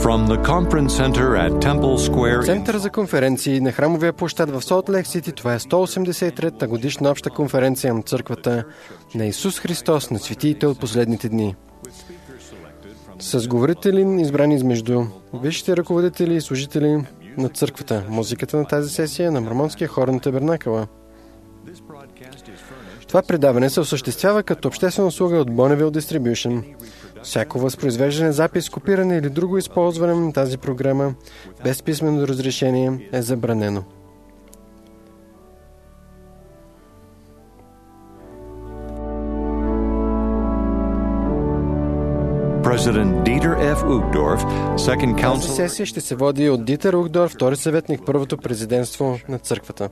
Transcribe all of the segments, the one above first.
From the conference center at Temple Square. Център за конференции на храмовия площад в Солт Лейк Сити. Това е 183-та годишна обща конференция на църквата на Исус Христос на светиите от последните дни. С говорители, избрани измежду висшите ръководители и служители на църквата. Музиката на тази сесия на Мормонския хор на Табернакъла. Това предаване се осъществява като обществена услуга от Bonneville Distribution. Всяко възпроизвеждане, запис, копиране или друго използване на тази програма без писмено разрешение е забранено. President Dieter F. Uchtdorf, second Тази council. сесия ще се води от Дитер Ухдорф, втори съветник, първото президентство на църквата.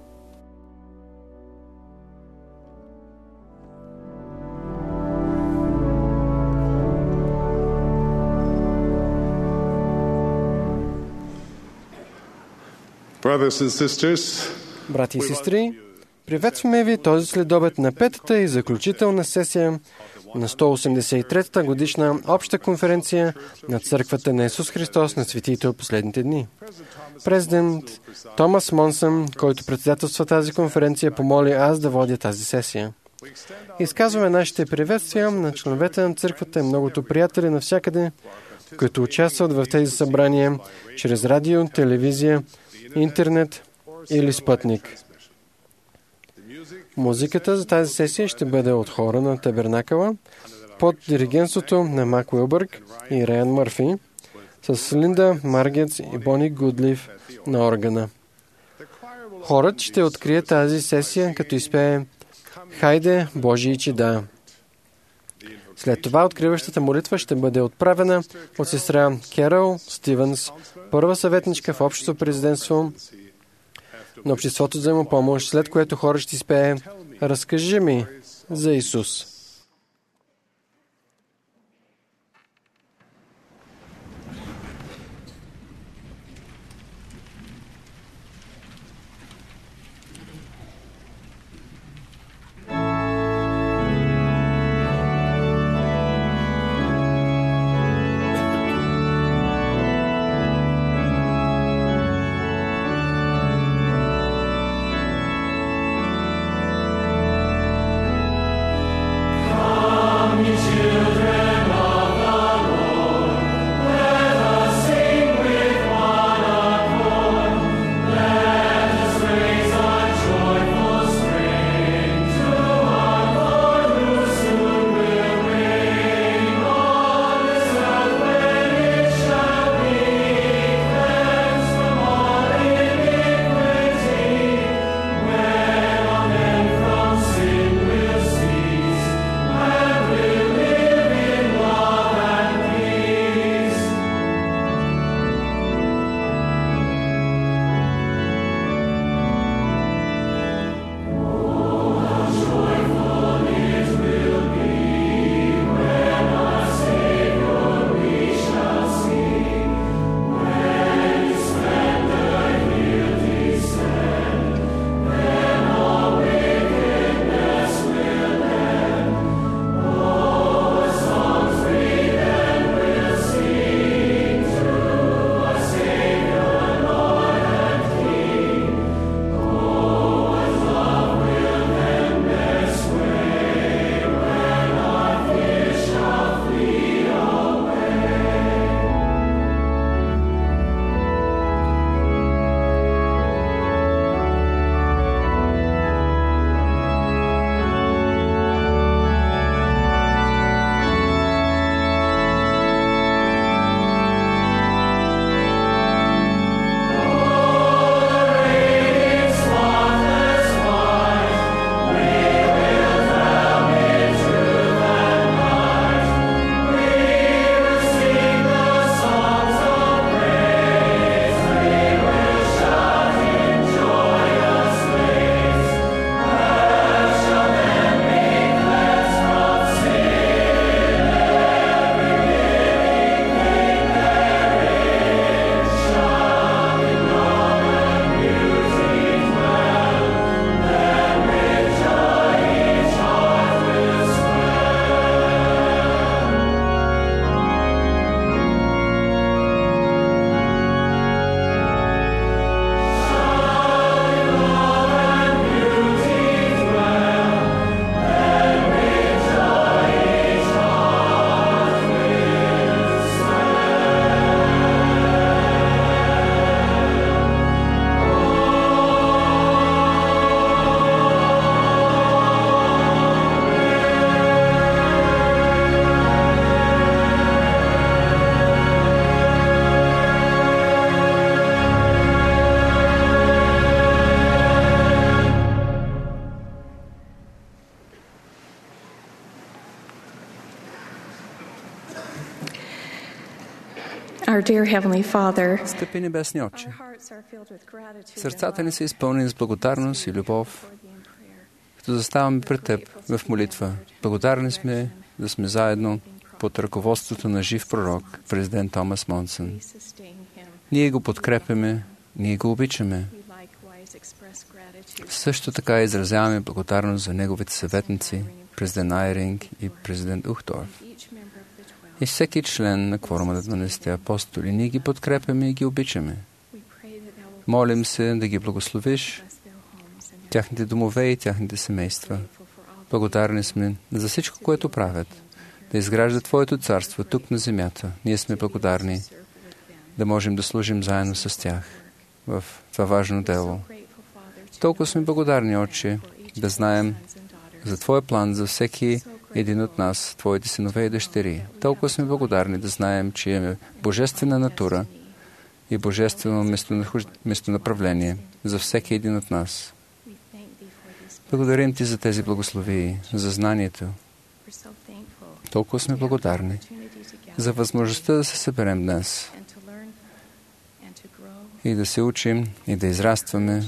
Brothers and sisters, Брати и сестри, приветстваме ви този следобед на петата и заключителна сесия на 183-та годишна обща конференция на Църквата на Исус Христос на светиите от последните дни. Президент Томас Монсън, който председателства тази конференция, помоли аз да водя тази сесия. Изказваме нашите приветствия на членовете на църквата и многото приятели навсякъде, които участват в тези събрания чрез радио, телевизия, интернет или спътник. Музиката за тази сесия ще бъде от хора на Табернакъла под диригентството на Мак Уилбърг и Райан Мърфи с Линда Маргетс и Бони Гудлиф на органа. Хорът ще открие тази сесия, като изпее "Хайде, Божий чеда". След това откриващата молитва ще бъде отправена от сестра Керол Стивенс, първа съветничка в общото президентство на обществото за взаимопомощ, след което хорът ще изпее "Разкажи ми за Исус". Our dear Heavenly Father, Скъпи Небесни Отче, our hearts are filled with gratitude сърцата ни and са изпълнени с благодарност и любов, love in prayer. като заставаме пред Теб в молитва. Благодарни сме да сме заедно под ръководството на жив пророк, президент Томас Монсън. We sustain him. Ние го подкрепяме, ние го обичаме. We likewise express gratitude Също така изразяваме благодарност за неговите съветници, президент Айринг и президент Ухдорф. each member of the 12. И всеки член на кворума на 12 апостоли. Ние ги подкрепяме и ги обичаме. We pray that thou wilt Молим се да ги благословиш, bless their homes and тяхните домове и тяхните семейства. grateful for all Благодарни сме за всичко, което правят, да изграждат Твоето царство тук на земята. Ние сме благодарни serve with them. да можем да служим заедно с тях в това важно дело. Grateful, Father, to Толкова сме благодарни, Отче, да знаем за Твоя план за всеки един от нас, Твоите синове и дъщери. Толкова сме благодарни да знаем, че имаме божествена натура и божествено местонаправление за всеки един от нас. we thank thee for this. Благодарим Ти за тези благословии, за знанието. We're so thankful Толкова сме благодарни opportunity to gather за възможността да се съберем днес and to learn and to grow и да се учим и да израстваме,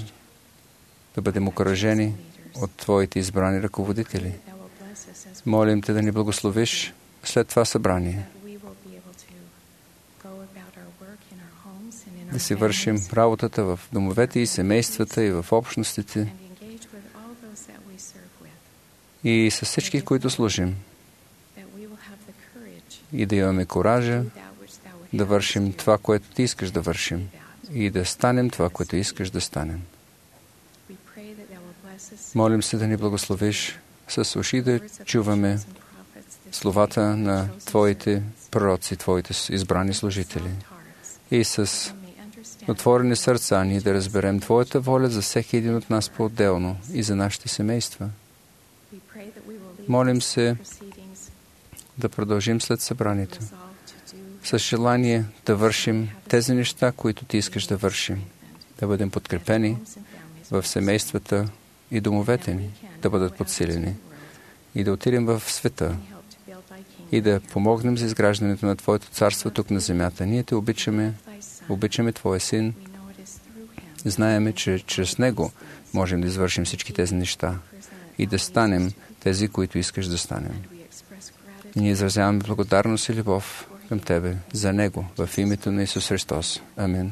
да бъдем окуражени от Твоите избрани ръководители. that thou will bless us as Молим Те да ни благословиш след това събрание, that we will be able to go about our work in our homes and in да our си вършим families работата в домовете и семействата и в общностите and engage with all those that we serve with. и с всички, които служим, That we will have the courage и да имаме коража to do that which thou would да have us вършим do. това, което Ти искаш да вършим That. и да станем това, което искаш да станем. We pray that thou will bless us Молим се да ни благословиш с уши да words of чуваме prophets and prophets this словата day, на chosen Твоите servants, пророци, Твоите избрани служители. soft hearts, И с that we may understand отворени сърца ние да разберем Твоята воля за всеки един от нас по-отделно и за нашите семейства. We pray that we will leave Молим these се proceedings да продължим след събранието resolved to do с желание да вършим тези неща, които Ти искаш да вършим, да бъдем подкрепени homes and families в семействата и домовете ни, да бъдат подсилени и да отидем в света and help to build thy kingdom. и да помогнем за изграждането на Твоето царство тук на земята. Ние Те обичаме, Thy Son, обичаме Твоя Син, we know it is through him знаеме, че чрез Него можем да извършим всички тези неща и да станем тези, които искаш да станем. we express gratitude Ние изразяваме благодарност и любов към Тебе за Него в името на Исус Христос. Амин.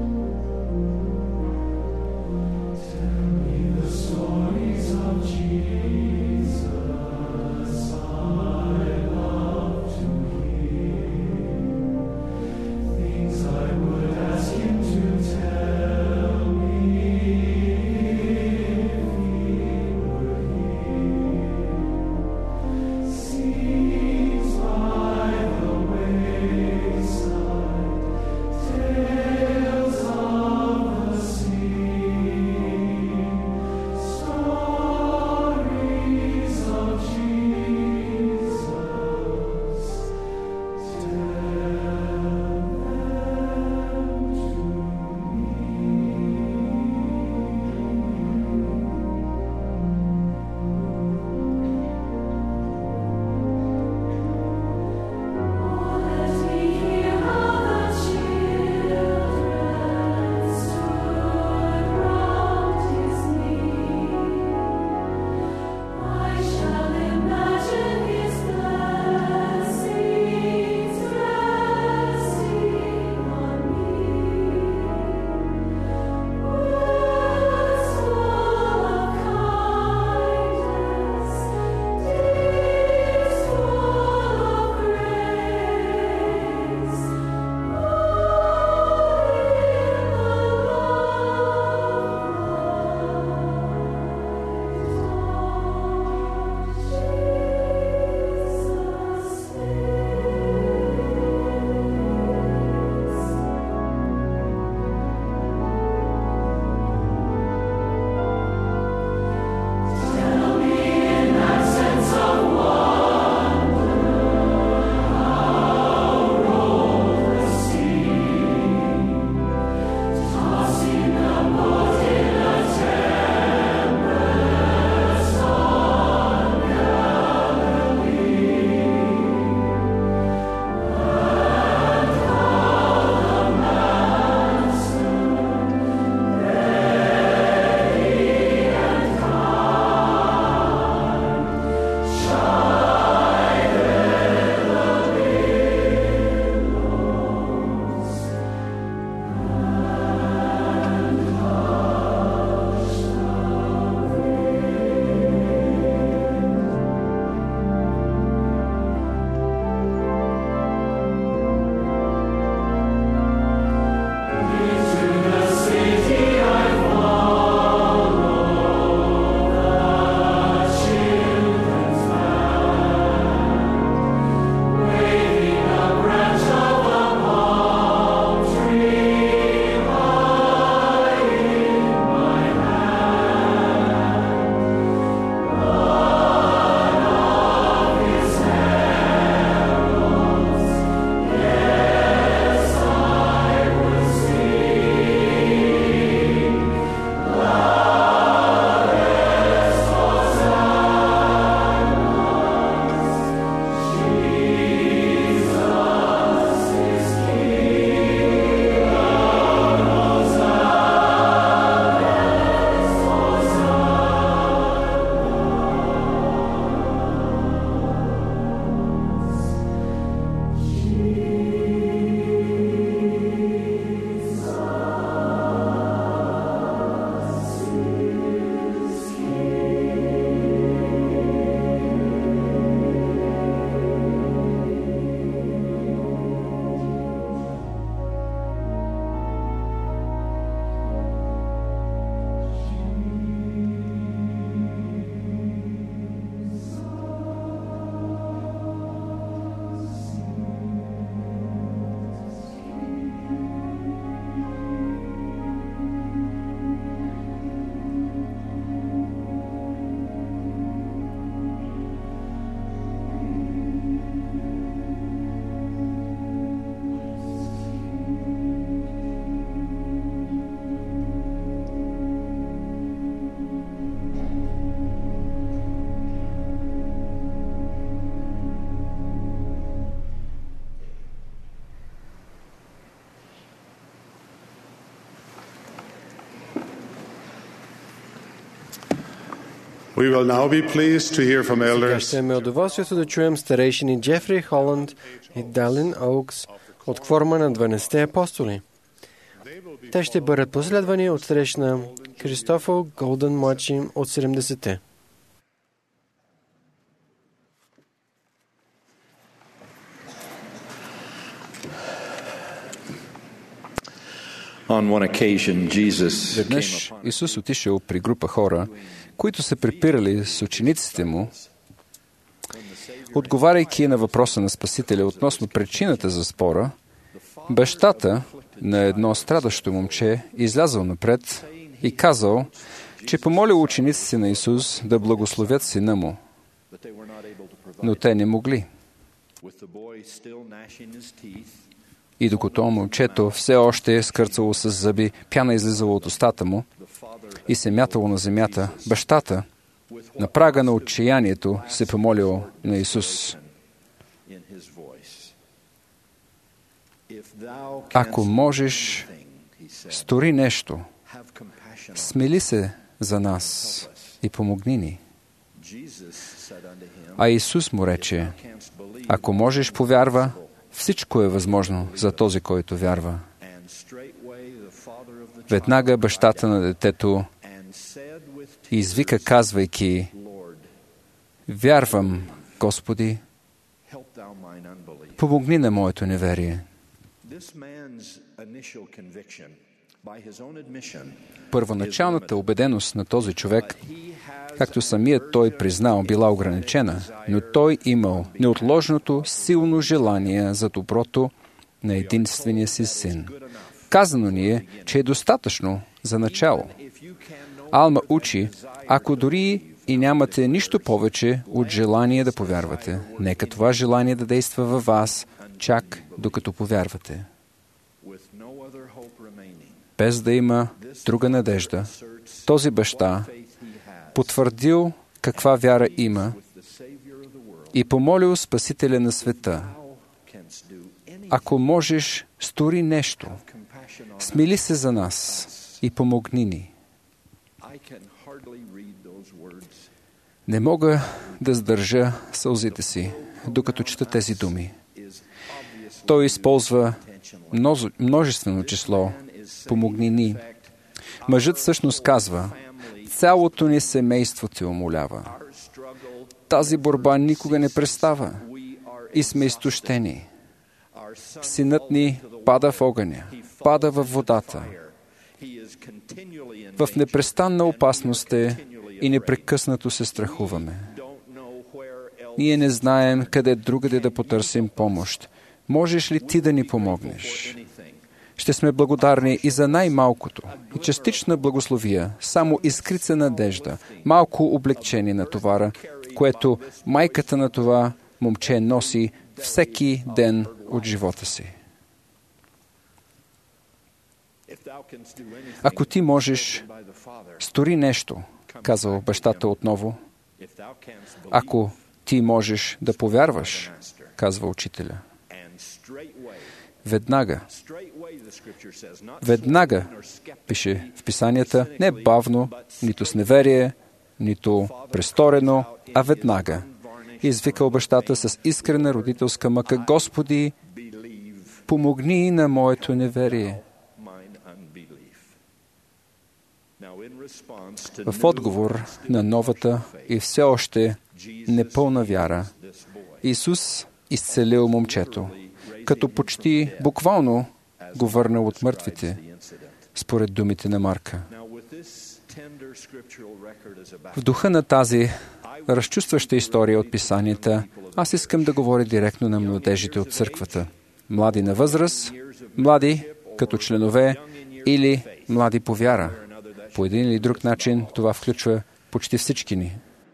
Stories of Jesus. We will now be pleased to hear from Сега elders ще имаме удоволствието да чуем старейшини Джефри Холанд и Далин Оукс от кворума на 12 апостоли. Те ще бъдат последвани от старейшина Кристофър Голден младши от 70-те. Веднъж Исус отишъл при група хора, които се препирали с учениците му, отговаряйки на въпроса на Спасителя относно причината за спора. Бащата на едно страдащо момче излязъл напред и казал, че помолил учениците на Исус да благословят сина му, но те не могли. И докато момчето все още е скърцало с зъби, пяна излизала от устата му и се мятало на земята, бащата, на прага на отчаянието, се помолил на Исус: ако можеш, стори нещо, смили се за нас и помогни ни. А Исус му рече: ако можеш, повярва, всичко е възможно за този, който вярва. Веднага бащата на детето извика, казвайки: вярвам, Господи, помогни на моето неверие. Първоначалната убеденост на този човек, както самият той признал, била ограничена, но той имал неотложното силно желание за доброто на единствения си син. Казано ни е, че е достатъчно за начало. Алма учи, ако дори и нямате нищо повече от желание да повярвате, нека това желание да действа във вас, чак докато повярвате. Без да има друга надежда, този баща потвърдил каква вяра има и помолил Спасителя на света: ако можеш, стори нещо, смили се за нас и помогни ни. Не мога да сдържа сълзите си, докато чета тези думи. Той използва множествено число «помогни ни». Мъжът всъщност казва: цялото ни семейство те умолява. Тази борба никога не престава и сме изтощени. Синът ни пада в огъня, пада във водата. В непрестанна опасност е и непрекъснато се страхуваме. Ние не знаем къде другаде да потърсим помощ. Можеш ли ти да ни помогнеш? Ще сме благодарни и за най-малкото, и частична благословия, само искрица надежда, малко облегчение на товара, което майката на това момче носи всеки ден от живота си. Ако ти можеш, стори нещо, казал бащата отново. Ако ти можеш да повярваш, казва учителя. Веднага, пише в писанията, не бавно, нито с неверие, нито престорено, а веднага. Извикал бащата с искрена родителска мъка: Господи, помогни на моето неверие. В отговор на новата и все още непълна вяра, Исус изцелил момчето, като почти буквално го върнал от мъртвите, според думите на Марка. В духа на тази разчувстваща история от писанията, аз искам да говоря директно на младежите от църквата. Млади на възраст, млади като членове или млади по вяра. По един или друг начин това включва почти всички ни.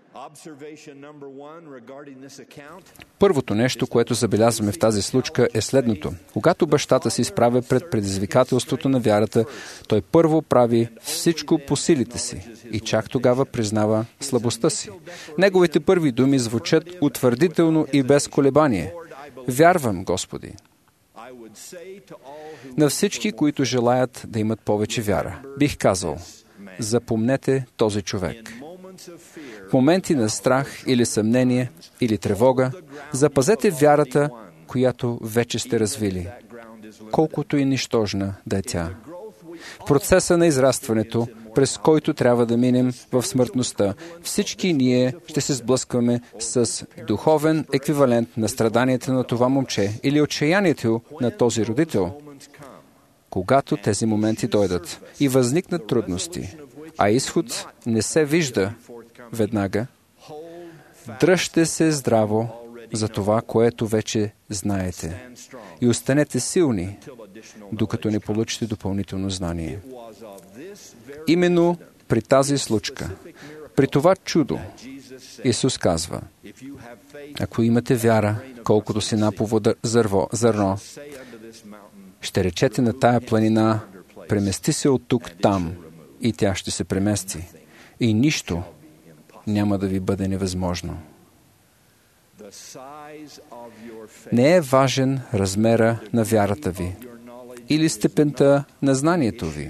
Първото нещо, което забелязваме в тази случка, е следното. Когато бащата се изправя пред предизвикателството на вярата, той първо прави всичко по силите си и чак тогава признава слабостта си. Неговите първи думи звучат утвърдително и без колебание: вярвам, Господи. На всички, които желаят да имат повече вяра, бих казал: запомнете този човек. В моменти на страх или съмнение или тревога, запазете вярата, която вече сте развили, колкото и нищожна да е тя. В процеса на израстването, през който трябва да минем в смъртността, всички ние ще се сблъскваме с духовен еквивалент на страданията на това момче или отчаянието на този родител. Когато тези моменти дойдат и възникнат трудности, а изход не се вижда веднага, дръжте се здраво за това, което вече знаете, и останете силни, докато не получите допълнително знание. Именно при тази случка, при това чудо, Исус казва: ако имате вяра, колкото синапово зърно, ще речете на тая планина: премести се от тук там, и тя ще се премести. И нищо няма да ви бъде невъзможно. Не е важен размера на вярата ви или степента на знанието ви.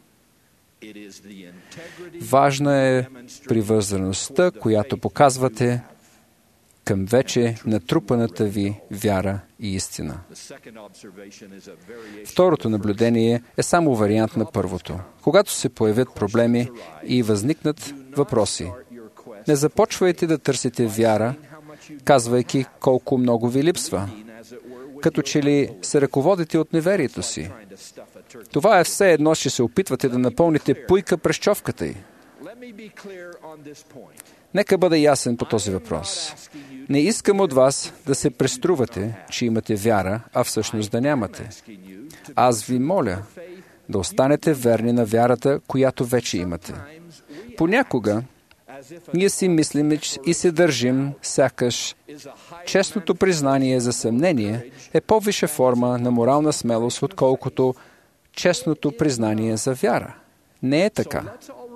Важна е привързаността, която показвате към вече натрупаната ви вяра и истина. Второто наблюдение е само вариант на първото. Когато се появят проблеми и възникнат въпроси, не започвайте да търсите вяра, казвайки колко много ви липсва, като че ли се ръководите от неверието си. Това е все едно, че се опитвате да напълните пуйка през човката й. Нека бъда ясен по този въпрос. Не искам от вас да се преструвате, че имате вяра, а всъщност да нямате. Аз ви моля да останете верни на вярата, която вече имате. Понякога ние си мислим и се държим, сякаш честното признание за съмнение е по-висша форма на морална смелост, отколкото честното признание за вяра. Не е така.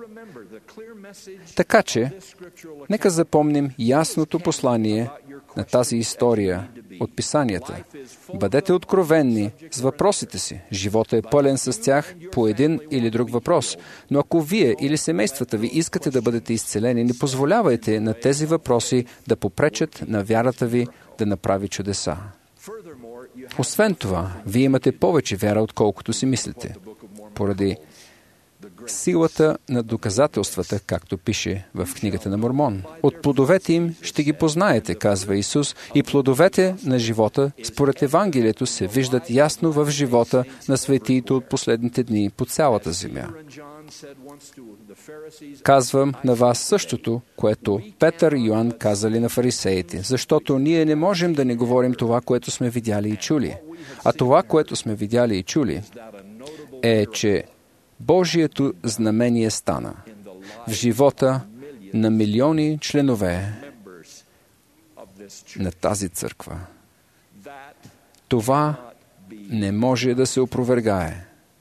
Така че, нека запомним ясното послание на тази история от Писанията. Бъдете откровенни с въпросите си. Живота е пълен с тях по един или друг въпрос. Но ако вие или семействата ви искате да бъдете изцелени, не позволявайте на тези въпроси да попречат на вярата ви да направи чудеса. Освен това, вие имате повече вяра, отколкото си мислите, поради силата на доказателствата, както пише в книгата на Мормон. От плодовете им ще ги познаете, казва Исус, и плодовете на живота, според Евангелието, се виждат ясно в живота на светиите от последните дни по цялата земя. Казвам на вас същото, което Петър и Йоан казали на фарисеите, защото ние не можем да не говорим това, което сме видяли и чули. А това, което сме видяли и чули, е, че Божието знамение стана в живота на милиони членове на тази църква. Това не може да се опровергае.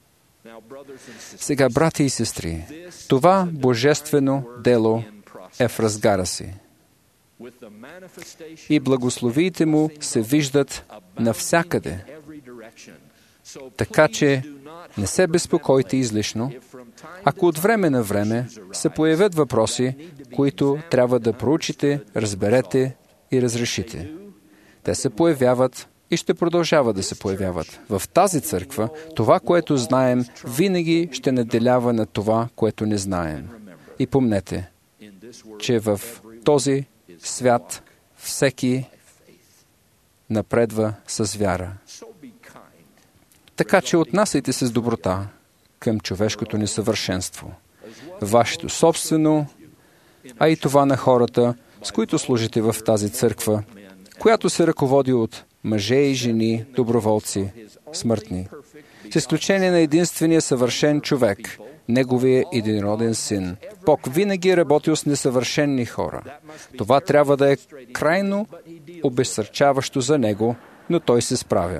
Сега, брати и сестри, това божествено дело е в разгара си. И благословиите му се виждат навсякъде. Така че не се безпокойте излишно, ако от време на време се появят въпроси, които трябва да проучите, разберете и разрешите. Те се появяват и ще продължават да се появяват. В тази църква, това, което знаем, винаги ще наделява на това, което не знаем. И помнете, че в този свят всеки напредва с вяра. Така че отнасяйте се с доброта към човешкото несъвършенство. Вашето собствено, а и това на хората, с които служите в тази църква, която се ръководи от мъже и жени, доброволци, смъртни. С изключение на единствения съвършен човек, неговия единороден син. Бог винаги е работил с несъвършенни хора. Това трябва да е крайно обезсърчаващо за него, но той се справя.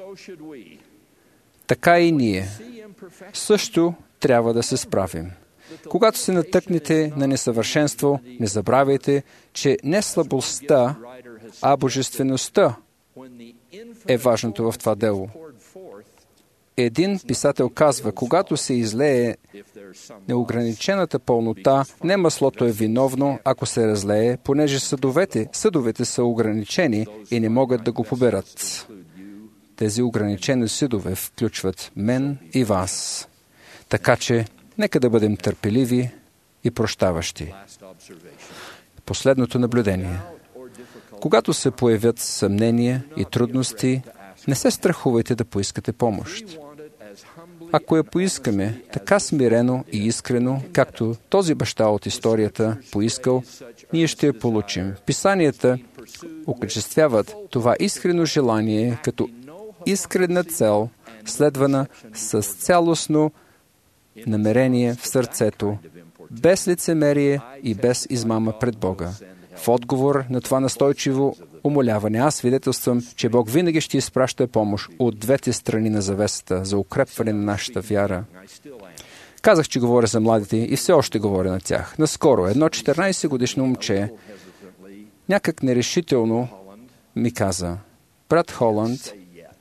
Така и ние също трябва да се справим. Когато се натъкнете на несъвършенство, не забравяйте, че не слабостта, а божествеността е важното в това дело. Един писател казва, когато се излее неограничената пълнота, не маслото е виновно, ако се разлее, понеже съдовете са ограничени и не могат да го поберат. Тези ограничени съдове включват мен и вас. Така че, нека да бъдем търпеливи и прощаващи. Последното наблюдение. Когато се появят съмнения и трудности, не се страхувайте да поискате помощ. Ако я поискаме така смирено и искрено, както този баща от историята поискал, ние ще я получим. Писанията окачествяват това искрено желание като искрена цел, следвана с цялостно намерение в сърцето, без лицемерие и без измама пред Бога. В отговор на това настойчиво умоляване, аз свидетелствам, че Бог винаги ще изпраща помощ от двете страни на завесата за укрепване на нашата вяра. Казах, че говоря за младите и все още говоря на тях. Наскоро едно 14-годишно момче някак нерешително ми каза: брат Холанд,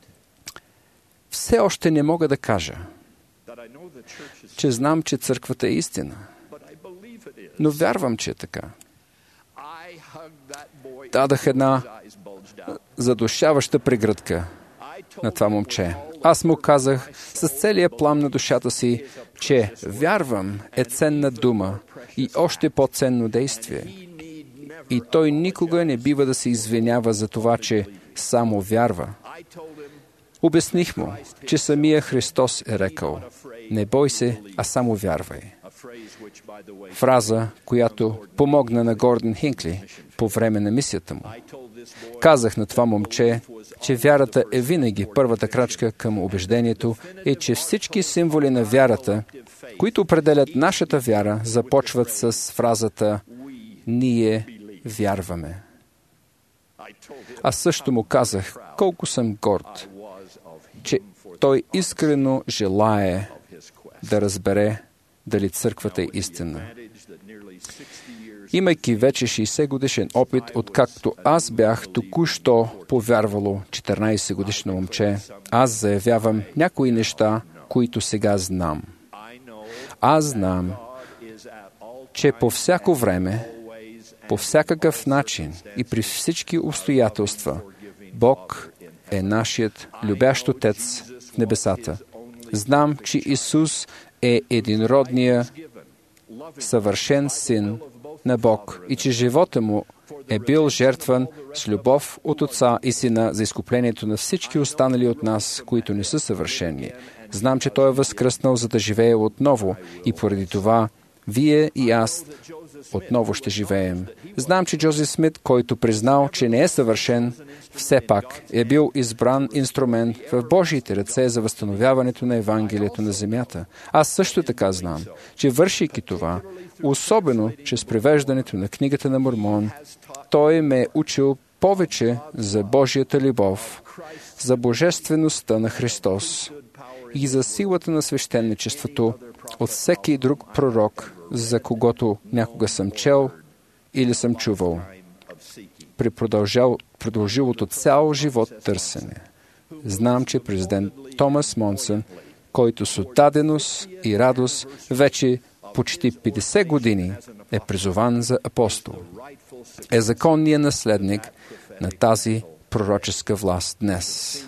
все още не мога да кажа, че знам, че църквата е истина, но вярвам, че е така. Дадах една задушаваща прегръдка на това момче. Аз му казах с целия плам на душата си, че вярвам е ценна дума и още по-ценно действие. И той никога не бива да се извинява за това, че само вярва. Обясних му, че самия Христос е рекал: не бой се, а само вярвай. Фраза, която помогна на Гордън Хинкли по време на мисията му. Казах на това момче, че вярата е винаги първата крачка към убеждението и че всички символи на вярата, които определят нашата вяра, започват с фразата «Ние вярваме». Аз също му казах колко съм горд, че той искрено желае да разбере дали църквата е истина. Имайки вече 60 годишен опит, откакто аз бях току-що повярвало 14 годишно момче, аз заявявам някои неща, които сега знам. Аз знам, че по всяко време, по всякакъв начин и при всички обстоятелства, Бог е нашият любящ Отец в небесата. Знам, че Исус е единродния съвършен Син на Бог и че живота му е бил жертван с любов от Отца и Сина за изкуплението на всички останали от нас, които не са съвършени. Знам, че Той е възкръснал, за да живее отново и поради това вие и аз отново ще живеем. Знам, че Джозеф Смит, който признал, че не е съвършен, все пак е бил избран инструмент в Божиите ръце за възстановяването на Евангелието на земята. Аз също така знам, че вършейки това, особено чрез превеждането на книгата на Мормон, той ме е учил повече за Божията любов, за божествеността на Христос и за силата на свещеничеството от всеки друг пророк, за когото някога съм чел или съм чувал, при продължилото цял живот търсене. Знам, че президент Томас Монсън, който с отдаденост и радост вече почти 50 години е призован за апостол, е законният наследник на тази пророческа власт днес.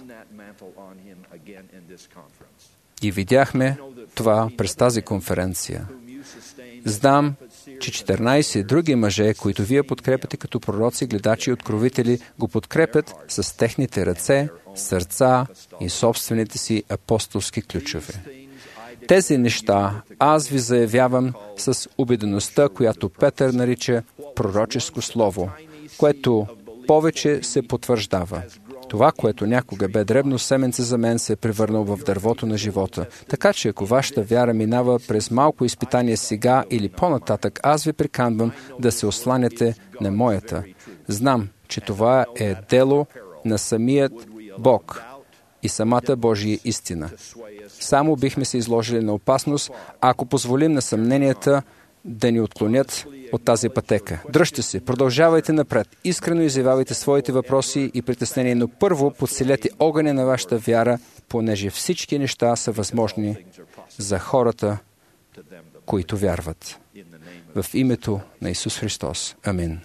И видяхме това през тази конференция. Знам, че 14 други мъже, които вие подкрепяте като пророци, гледачи и откровители, го подкрепят с техните ръце, сърца и собствените си апостолски ключове. Тези неща аз ви заявявам с убедеността, която Петър нарича пророческо слово, което повече се потвърждава. Това, което някога бе дребно семенце за мен, се е превърнал в дървото на живота. Така че, ако вашата вяра минава през малко изпитание сега или по-нататък, аз ви приканвам да се осланяте на моята. Знам, че това е дело на самият Бог и самата Божия истина. Само бихме се изложили на опасност, ако позволим на съмненията да ни отклонят от тази пътека. Дръжте се, продължавайте напред, искрено изявявайте своите въпроси и притеснения, но първо подсилете огъня на вашата вяра, понеже всички неща са възможни за хората, които вярват. В името на Исус Христос. Амин.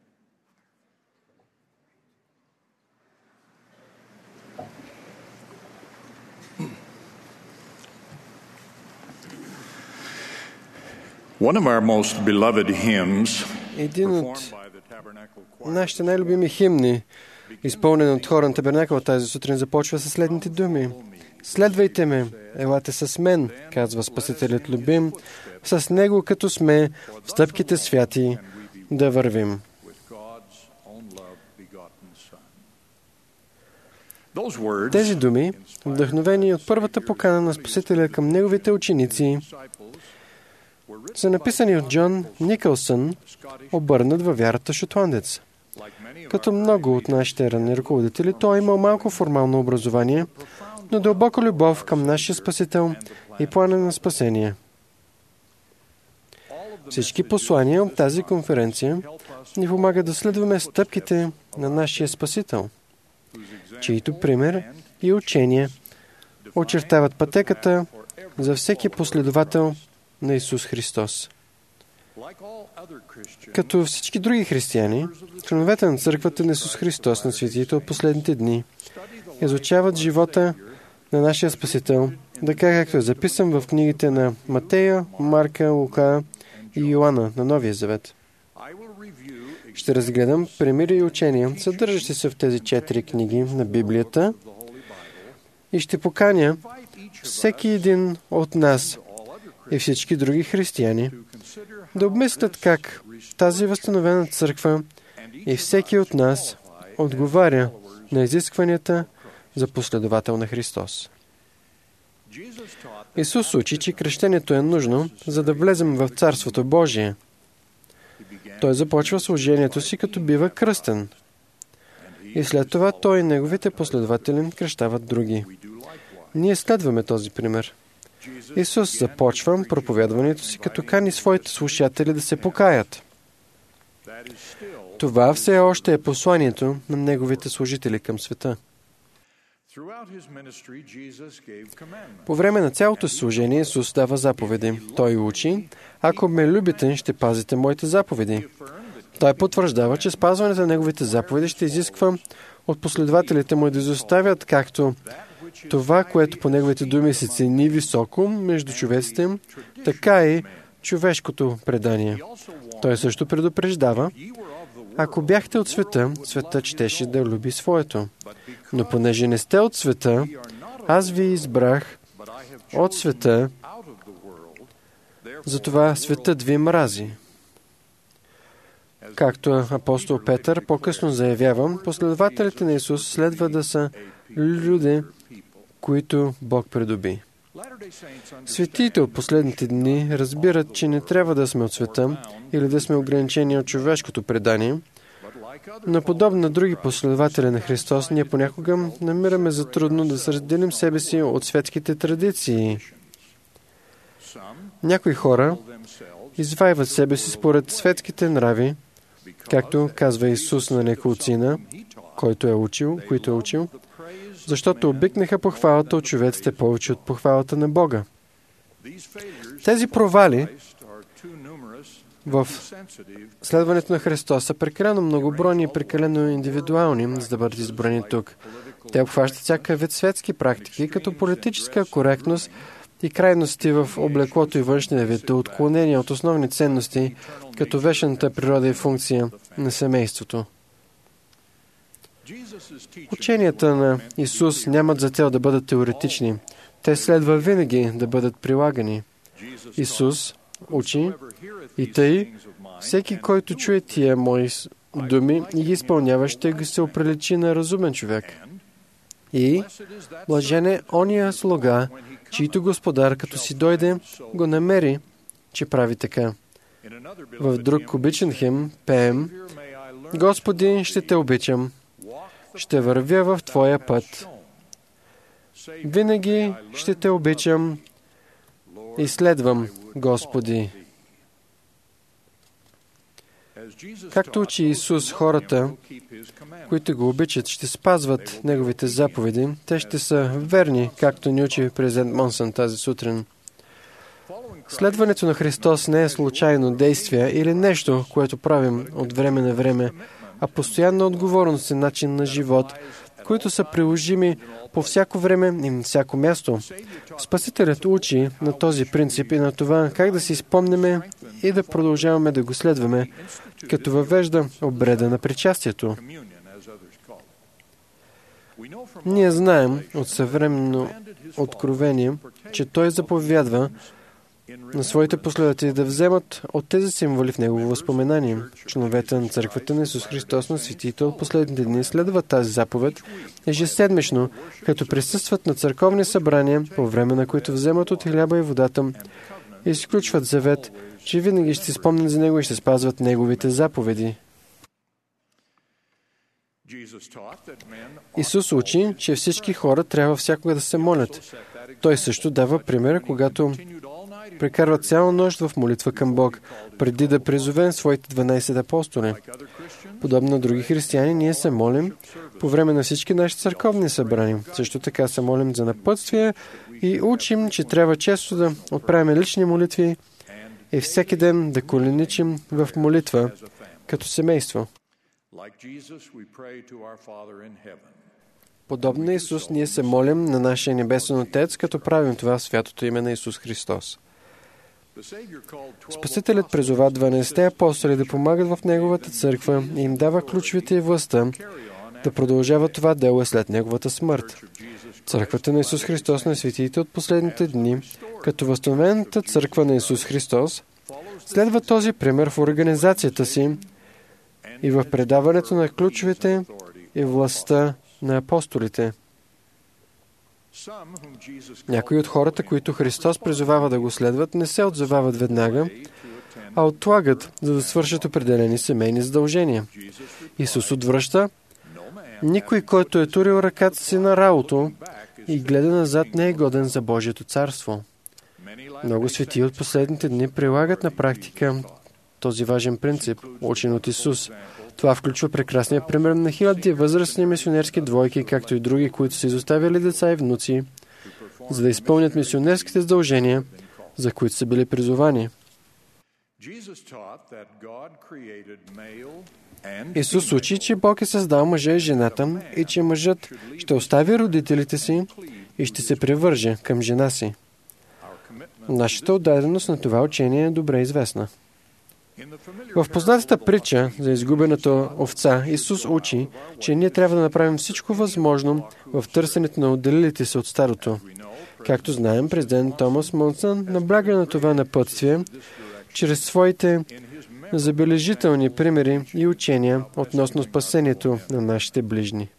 One of our most beloved hymns, Един от performed by the Tabernacle Choir, нашите най-любими химни, изпълнен от хора на Табернакъл тази сутрин, започва със следните думи. Следвайте ме, елате с мен, казва Спасителят любим, с Него като сме в стъпките святи да вървим. with God's own love begotten Son. Those words Тези думи, вдъхновени от първата покана на Спасителя към Неговите ученици, са написани от Джон Никълсън, обърнат във вярата шотландец. Като много от нашите ранни ръководители, той имал малко формално образование, но дълбока любов към нашия Спасител и плана на спасение. Всички послания от тази конференция ни помагат да следваме стъпките на нашия Спасител, чието пример и учение очертават пътеката за всеки последовател на Исус Христос. Като всички други християни, членовете на църквата на Исус Христос на светите от последните дни изучават живота на нашия Спасител, така както е записан в книгите на Матея, Марка, Лука и Йоанна на Новия Завет. Ще разгледам примери и учения, съдържащи се в тези 4 книги на Библията, и ще поканя всеки един от нас и всички други християни да обмислят как тази възстановена църква и всеки от нас отговаря на изискванията за последовател на Христос. Исус учи, че кръщението е нужно, за да влезем в Царството Божие. Той започва служението си, като бива кръстен. И след това той и неговите последователи кръщават други. Ние следваме този пример. Исус започва проповядването си, като кани своите слушатели да се покаят. Това все още е посланието на неговите служители към света. По време на цялото служение Исус дава заповеди. Той учи: ако ме любите, ще пазите моите заповеди. Той потвърждава, че спазването на неговите заповеди ще изисква от последователите му да изоставят както това, което по неговите думи се цени високо между човеците, така и човешкото предание. Той също предупреждава: ако бяхте от света, светът щеше да люби своето. Но понеже не сте от света, аз ви избрах от света, затова светът ви мрази. Както апостол Петър по-късно заявява, последователите на Исус следва да са люди, които Бог придоби. Светиите от последните дни разбират, че не трябва да сме от света или да сме ограничени от човешкото предание, но подобно на други последователи на Христос, ние понякога намираме за трудно да се разделим себе си от светските традиции. Някои хора извайват себе си според светските нрави, както казва Исус на неколцина, които е учил, защото обикнаха похвалата от човеците повече от похвалата на Бога. Тези провали в следването на Христос са прекалено многобройни и прекалено индивидуални, за да бъдат избрани тук. Те обхващат всякакъв вид светски практики, като политическа коректност и крайности в облеклото и външния вид, отклонения от основни ценности, като вечната природа и функция на семейството. Ученията на Исус нямат за цел да бъдат теоретични. Те следва винаги да бъдат прилагани. Исус учи: и тъй, всеки, който чуе тия мои думи и ги изпълнява, ще се оприличи на разумен човек. И блажен е ония слуга, чийто господар, като си дойде, го намери, че прави така. В друг обичен хим пеем: Господи, ще те обичам, ще вървя в Твоя път. Винаги ще те обичам и следвам, Господи. Както учи Исус, хората, които го обичат, ще спазват Неговите заповеди. Те ще са верни, както ни учи президент Монсън тази сутрин. Следването на Христос не е случайно действие или нещо, което правим от време на време, а постоянна отговорност и начин на живот, които са приложими по всяко време и на всяко място. Спасителят учи на този принцип и на това как да си спомнеме и да продължаваме да го следваме, като въвежда обреда на причастието. Ние знаем от съвременно откровение, че Той заповядва на своите последователи да вземат от тези символи в Негово възпоменание. Членовете на Църквата на Исус Христос на светите от последните дни следват тази заповед ежеседмично, като присъстват на църковни събрания, по време на които вземат от хляба и водата и изключват завет, че винаги ще си спомнят за Него и ще спазват Неговите заповеди. Исус учи, че всички хора трябва всякога да се молят. Той също дава пример, когато прекарват цяла нощ в молитва към Бог, преди да призовем своите 12 апостоли. Подобно на други християни, ние се молим по време на всички наши църковни събрания. Също така се молим за напътствие и учим, че трябва често да отправяме лични молитви и всеки ден да коленичим в молитва като семейство. Подобно на Исус, ние се молим на нашия Небесен Отец, като правим това в святото име на Исус Христос. Спасителят призова 12 апостоли да помагат в Неговата църква и им дава ключовите и властта да продължава това дело след Неговата смърт. Църквата на Исус Христос на светиите от последните дни, като възстановената църква на Исус Христос, следва този пример в организацията си и в предаването на ключовете и властта на апостолите. Някои от хората, които Христос призовава да го следват, не се отзовават веднага, а отлагат, за да свършат определени семейни задължения. Исус отвръща: никой, който е турил ръката си на работа и гледа назад, не е годен за Божието царство. Много светии от последните дни прилагат на практика този важен принцип, учен от Исус. Това включва прекрасния пример на хиляди възрастни мисионерски двойки, както и други, които са изоставили деца и внуци, за да изпълнят мисионерските задължения, за които са били призовани. Исус учи, че Бог е създал мъжа и жената и че мъжът ще остави родителите си и ще се привърже към жена си. Нашата отдаденост на това учение е добре известна. В познатата притча за изгубената овца, Исус учи, че ние трябва да направим всичко възможно в търсенето на отделилите се от стадото. Както знаем, президент Томас Монсън набляга на това напътствие чрез своите забележителни примери и учения относно спасението на нашите ближни.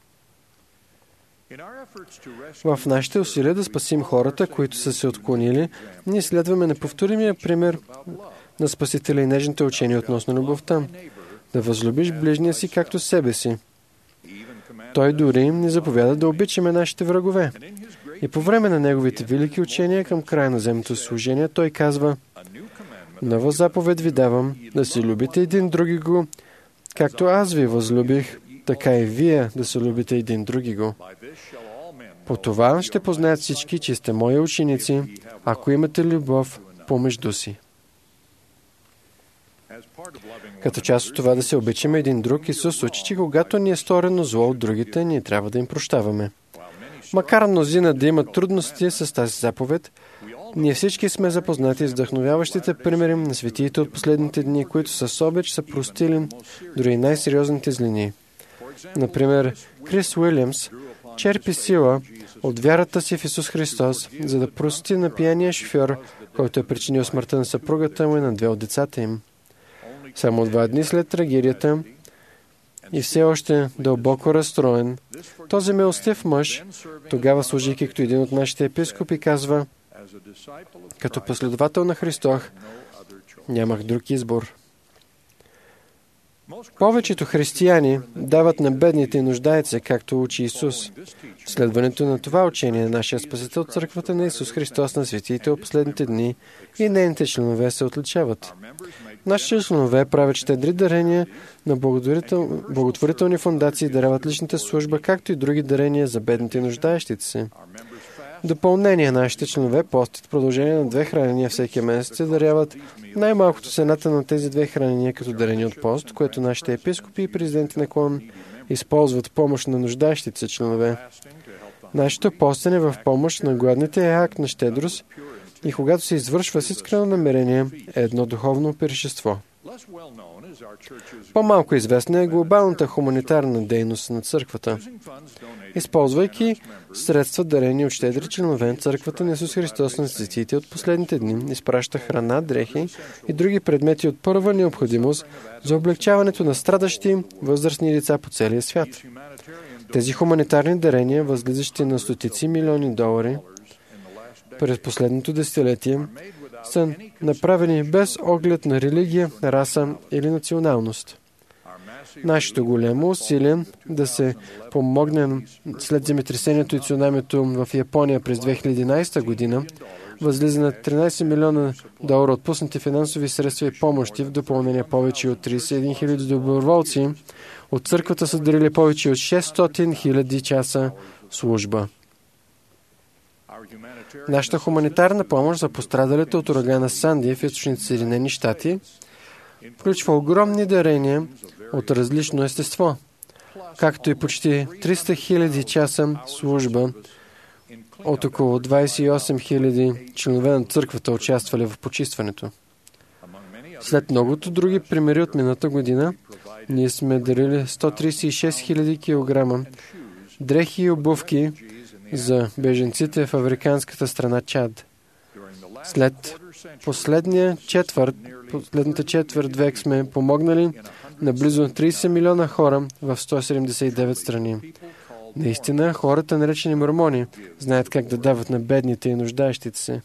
В нашите усилия да спасим хората, които са се отклонили, ние следваме неповторимия пример на Спасителя и нежните учения относно любовта. Да възлюбиш ближния си както себе си. Той дори ни заповяда да обичаме нашите врагове. И по време на неговите велики учения към края на земното служение, той казва: нова заповед ви давам, да се любите един другиго, както аз ви възлюбих, така и вие да се любите един другиго. По това ще познаят всички, че сте мои ученици, ако имате любов помежду си. Като част от това да се обичаме един друг, Исус учи, че когато ни е сторено зло от другите, ние трябва да им прощаваме. Макар мнозина да имат трудности с тази заповед, ние всички сме запознати с вдъхновяващите примери на светиите от последните дни, които с обич са простили дори най-сериозните злини. Например, Крис Уилямс черпи сила от вярата си в Исус Христос, за да прости на пияния шофьор, който е причинил смъртта на съпругата му и на 2 от децата им. Само 2 дни след трагедията и все още дълбоко разстроен, този милостив мъж, тогава служейки като един от нашите епископи, казва: като последовател на Христос нямах друг избор. Повечето християни дават на бедните и нуждаят се, както учи Исус. В следването на това учение на нашия Спасител, Църквата на Исус Христос на светиите от последните дни и нейните членове се отличават. Нашите членове правят щедри дарения на благотворителни фондации и даряват личната служба, както и други дарения за бедните и нуждаещите се. В допълнение, нашите членове постят в продължение на 2 хранения всеки месец и даряват най-малкото цената на тези 2 хранения като дарение от пост, което нашите епископи и президенти на клон използват в помощ на нуждаещите се членове. Нашето постене в помощ на гладните е акт на щедрост и когато се извършва с искрено намерение, е едно духовно пиршество. По-малко известна е глобалната хуманитарна дейност на Църквата. Използвайки средства дарени от щедри членове на Църквата на Исус Христос на светиите от последните дни, изпраща храна, дрехи и други предмети от първа необходимост за облегчаването на страдащи възрастни лица по целия свят. Тези хуманитарни дарения, възлизащи на стотици милиони долари през последното десетилетие, са направени без оглед на религия, раса или националност. Нашето голямо усилие да се помогне след земетресението и цунамито в Япония през 2011 година възлиза на 13 милиона долара отпуснати финансови средства и помощи, в допълнение повече от 31 хиляди доброволци от Църквата са дарили повече от 600 хиляди часа служба. Нашата хуманитарна помощ за пострадалите от урагана Санди в източните Съединени щати включва огромни дарения от различно естество, както и почти 300 хиляди часа служба от около 28 хиляди членове на Църквата участвали в почистването. След многото други примери от миналата година, ние сме дарили 136 хиляди килограма дрехи и обувки за беженците в африканската страна Чад. След последната четвърт век сме помогнали на близо 30 милиона хора в 179 страни. Наистина, хората, наречени мормони, знаят как да дават на бедните и нуждаещите се.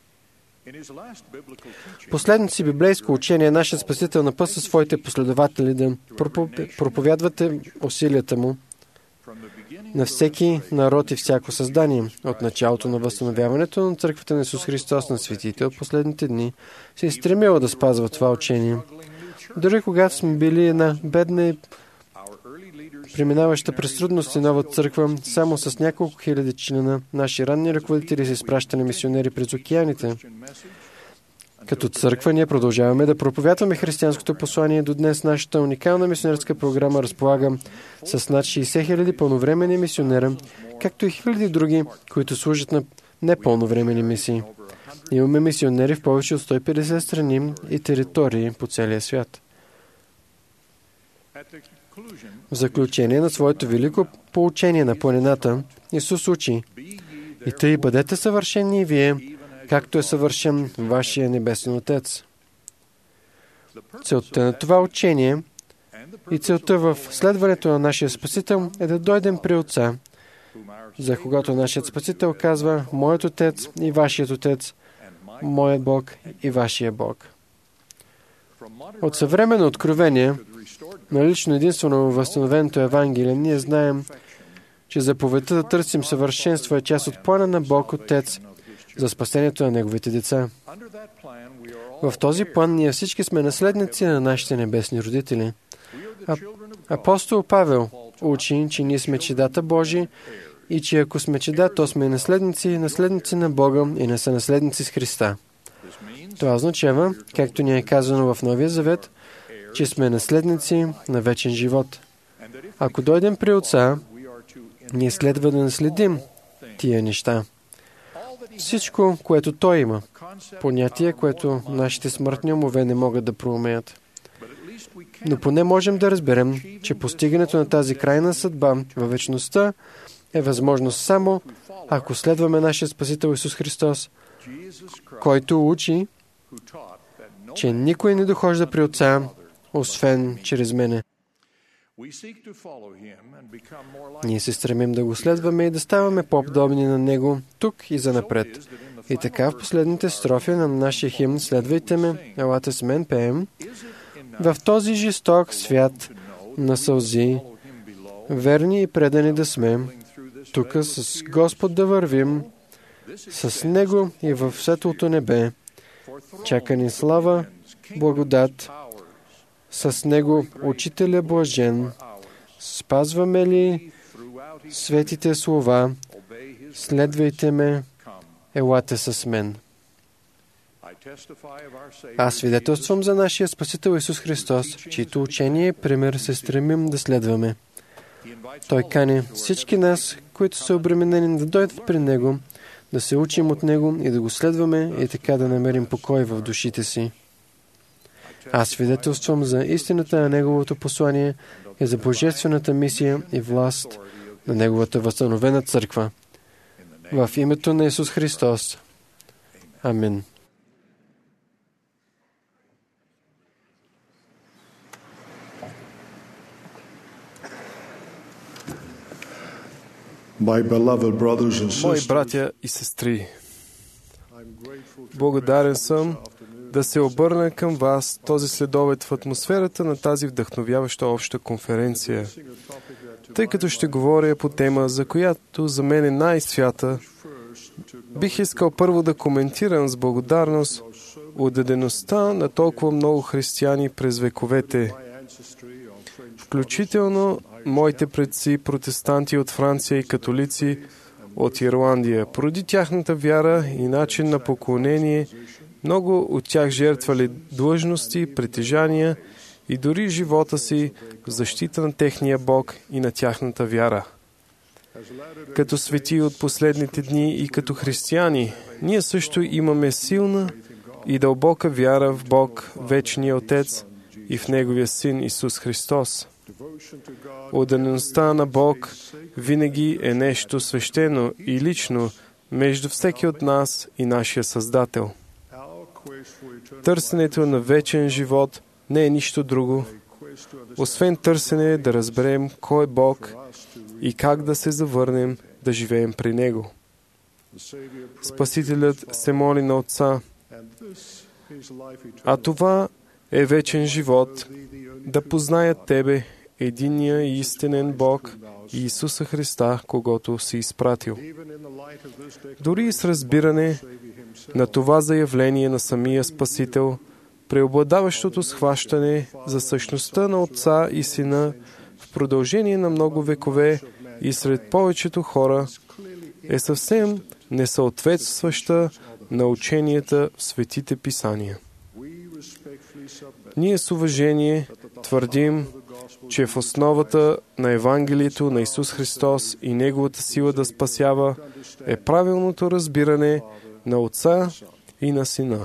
Последното си библейско учение нашият Спасител напъсва своите последователи да проповядвате усилията му на всеки народ и всяко създание. От началото на възстановяването на Църквата на Исус Христос на светите от последните дни се е стремила да спазва това учение. Дори когато сме били една бедна и преминаваща през трудности нова църква, само с няколко хиляди члена, наши ранни ръководители са изпращани мисионери през океаните. Като църква ние продължаваме да проповядваме християнското послание. До днес нашата уникална мисионерска програма разполага с над 60 хиляди пълновременни мисионера, както и хиляди други, които служат на непълновременни мисии. Имаме мисионери в повече от 150 страни и територии по целия свят. В заключение на своето велико поучение на планината, Исус учи: „И тъй бъдете съвършени и вие, както е съвършен вашия небесен Отец“. Целта на това учение и целта в следването на нашия Спасител е да дойдем при Отца, за когато нашият Спасител казва: „Моят Отец и вашият Отец, моят Бог и вашия Бог“. От съвременно откровение на лично единствено във възстановеното Евангелие ние знаем, че заповедта да търсим съвършенство е част от плана на Бог Отец за спасението на Неговите деца. В този план ние всички сме наследници на нашите небесни родители. Апостол Павел учи, че ние сме чедата Божии и че ако сме чеда, то сме наследници на Бога и не са наследници с Христа. Това означава, както ни е казано в Новия Завет, че сме наследници на вечен живот. Ако дойдем при Отца, ние следва да наследим тия неща. Всичко, което Той има, понятие, което нашите смъртни умове не могат да проумеят. Но поне можем да разберем, че постигането на тази крайна съдба във вечността е възможно само ако следваме нашия Спасител Исус Христос, който учи, че никой не дохожда при Отца, освен чрез мене. Ние се стремим да го следваме и да ставаме по-подобни на Него тук и занапред. И така в последните строфи на нашия химн "Следвайте ме, елате с мен" пеем: В този жесток свят на сълзи, верни и предани да сме, тук с Господ да вървим, с Него и в светлото небе, чака ни слава, благодат, с Него Учителя блажен, спазваме ли светите слова, следвайте ме, елате с мен. Аз свидетелствам за нашия Спасител Исус Христос, чието учение и пример се стремим да следваме. Той кани всички нас, които са обременени, да дойдат при Него, да се учим от Него и да го следваме и така да намерим покой в душите си. Аз свидетелствам за истината на Неговото послание и за божествената мисия и власт на Неговата възстановена църква. В името на Исус Христос. Амин. Мои братя и сестри, благодарен съм да се обърна към вас този следобед в атмосферата на тази вдъхновяваща обща конференция, тъй като ще говоря по тема, за която за мен е най-свята. Бих искал първо да коментирам с благодарност отдадеността на толкова много християни през вековете, включително моите предци, протестанти от Франция и католици от Ирландия. Поради тяхната вяра и начин на поклонение, много от тях жертвали длъжности, притежания и дори живота си в защита на техния Бог и на тяхната вяра. Като свети от последните дни и като християни, ние също имаме силна и дълбока вяра в Бог, вечния Отец, и в Неговия Син Исус Христос. Отдадеността на Бог винаги е нещо свещено и лично между всеки от нас и нашия Създател. Търсенето на вечен живот не е нищо друго, освен търсене да разберем кой е Бог и как да се завърнем да живеем при Него. Спасителят се моли на Отца, а това е вечен живот, да познаят Тебе, единия и истинен Бог и Исуса Христа, когото си изпратил. Дори и с разбиране на това заявление на самия Спасител, преобладаващото схващане за същността на Отца и Сина в продължение на много векове и сред повечето хора е съвсем несъответстваща на ученията в Светите Писания. Ние с уважение твърдим, че в основата на Евангелието на Исус Христос и Неговата сила да спасява е правилното разбиране на Отца и на Сина.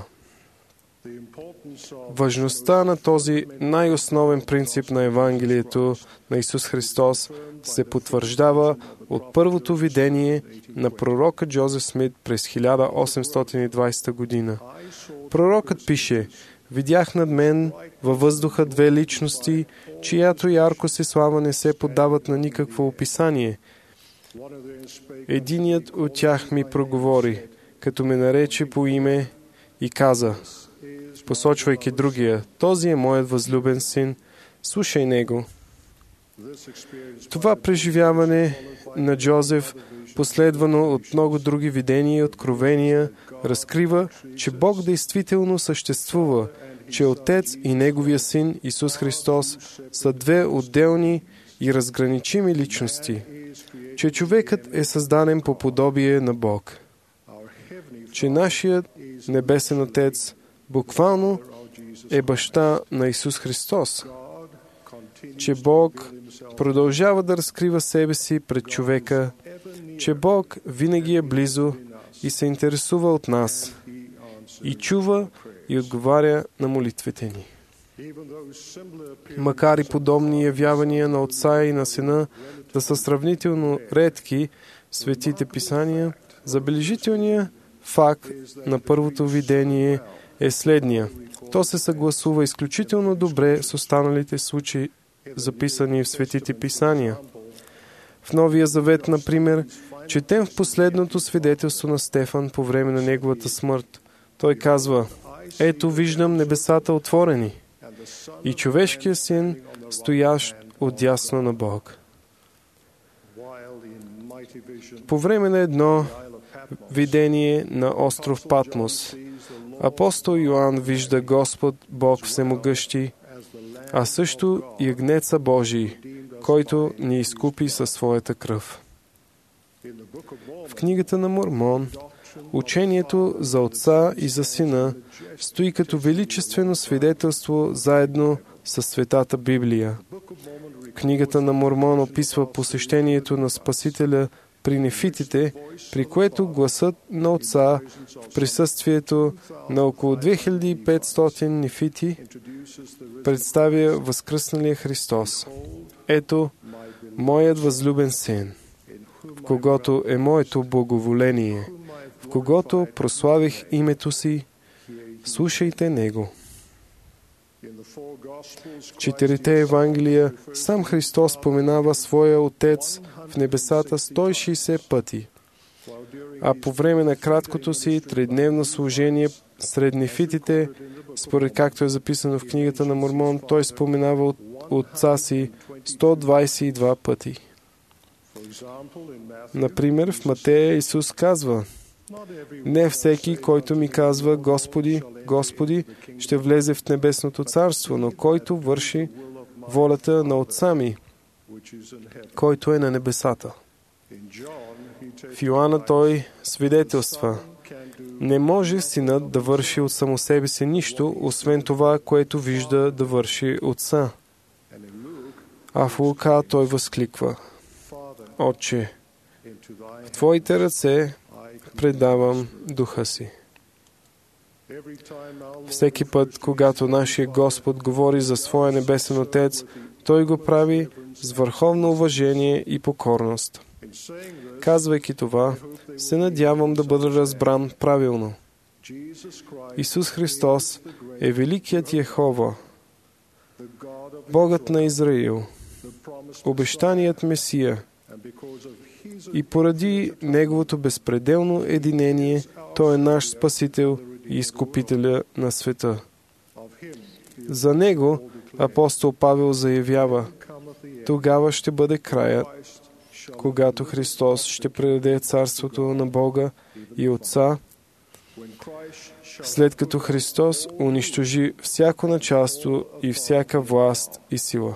Важността на този най-основен принцип на Евангелието на Исус Христос се потвърждава от първото видение на пророка Джозеф Смит през 1820 година. Пророкът пише: „Видях над мен във въздуха две личности, чиято яркост и слава не се поддават на никакво описание. Единият от тях ми проговори, като ме нарече по име и каза, посочвайки другия: този е моят възлюбен син, слушай него.“ Това преживяване на Джозеф, последвано от много други видения и откровения, разкрива, че Бог действително съществува, че Отец и Неговия Син Исус Христос са две отделни и разграничими личности, че човекът е създаден по подобие на Бог, че нашият Небесен Отец буквално е баща на Исус Христос, че Бог продължава да разкрива себе си пред човека, че Бог винаги е близо и се интересува от нас и чува и отговаря на молитвите ни. Макар и подобни явявания на Отца и на Сина да са сравнително редки в Светите Писания, забележителният факт на първото видение е следния. То се съгласува изключително добре с останалите случаи, записани в Светите Писания. В Новия Завет, например, четем в последното свидетелство на Стефан по време на неговата смърт. Той казва: „Ето виждам небесата отворени и човешкия син, стоящ отдясно на Бог. По време на едно видение на остров Патмос, апостол Йоан вижда Господ Бог Всемогъщи, а също и Агнеца Божий, който ни изкупи със своята кръв. В книгата на Мормон учението за Отца и за Сина стои като величествено свидетелство заедно с Светата Библия. Книгата на Мормон описва посещението на Спасителя при нефитите, при което гласът на Отца в присъствието на около 2500 нефити представя възкръсналия Христос. Ето, моят възлюбен син, в когото е моето благоволение, в когото прославих името си, слушайте Него. В 4 Евангелия сам Христос споменава своя Отец в небесата 160 пъти, а по време на краткото си 3-дневно служение сред нефитите, според както е записано в книгата на Мормон, той споменава Отца си 122 пъти. Например, в Матея Исус казва: не всеки, който ми казва Господи, Господи, ще влезе в небесното царство, но който върши волята на Отца ми, който е на небесата. В Йоанна той свидетелства: не може синът да върши от само себе си нищо, освен това, което вижда да върши Отца. А в Лука той възкликва: Отче, в Твоите ръце предавам духа си. Всеки път, когато нашия Господ говори за своя небесен Отец, Той го прави с върховно уважение и покорност. Казвайки това, се надявам да бъда разбран правилно. Исус Христос е великият Йехова, Богът на Израил, обещаният Месия, и поради Неговото безпределно единение, Той е наш Спасител и Изкупителя на света. За Него апостол Павел заявява: тогава ще бъде краят, когато Христос ще предаде царството на Бога и Отца, след като Христос унищожи всяко началство и всяка власт и сила.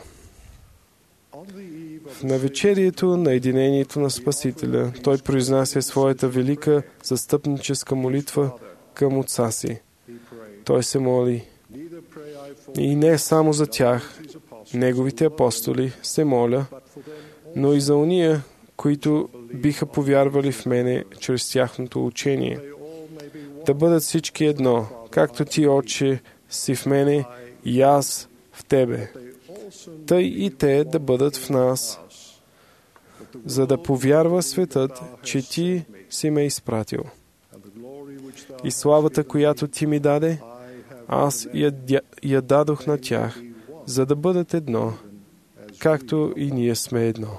В навечерието на единението на Спасителя, Той произнася своята велика застъпническа молитва към Отца си. Той се моли: и не само за тях, Неговите апостоли, се моля, но и за уния, които биха повярвали в мене чрез тяхното учение. Да бъдат всички едно, както Ти, Отче, си в мене и аз в Тебе. Тъй и те да бъдат в нас, за да повярва светът, че Ти си ме изпратил. И славата, която Ти ми даде, аз я дадох на тях, за да бъдат едно, както и ние сме едно.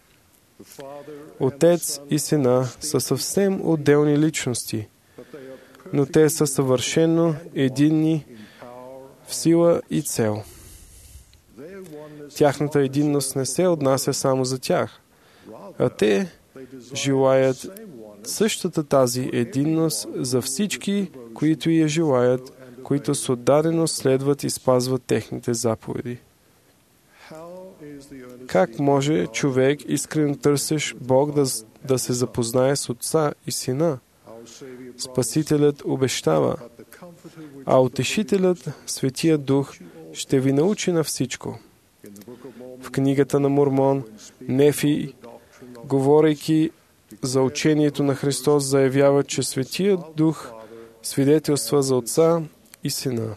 Отец и Сина са съвсем отделни личности, но те са съвършено единни в сила и цел. Тяхната единност не се отнася само за тях, а те желаят същата тази единност за всички, които я желаят, които с отдаденост следват и спазват техните заповеди. Как може човек, искрено търсещ Бог, да се запознае с Отца и Сина? Спасителят обещава, а Утешителят, Светият Дух, ще ви научи на всичко. В книгата на Мормон, Нефи, говорейки за учението на Христос, заявява, че Светият Дух свидетелства за Отца и Сина.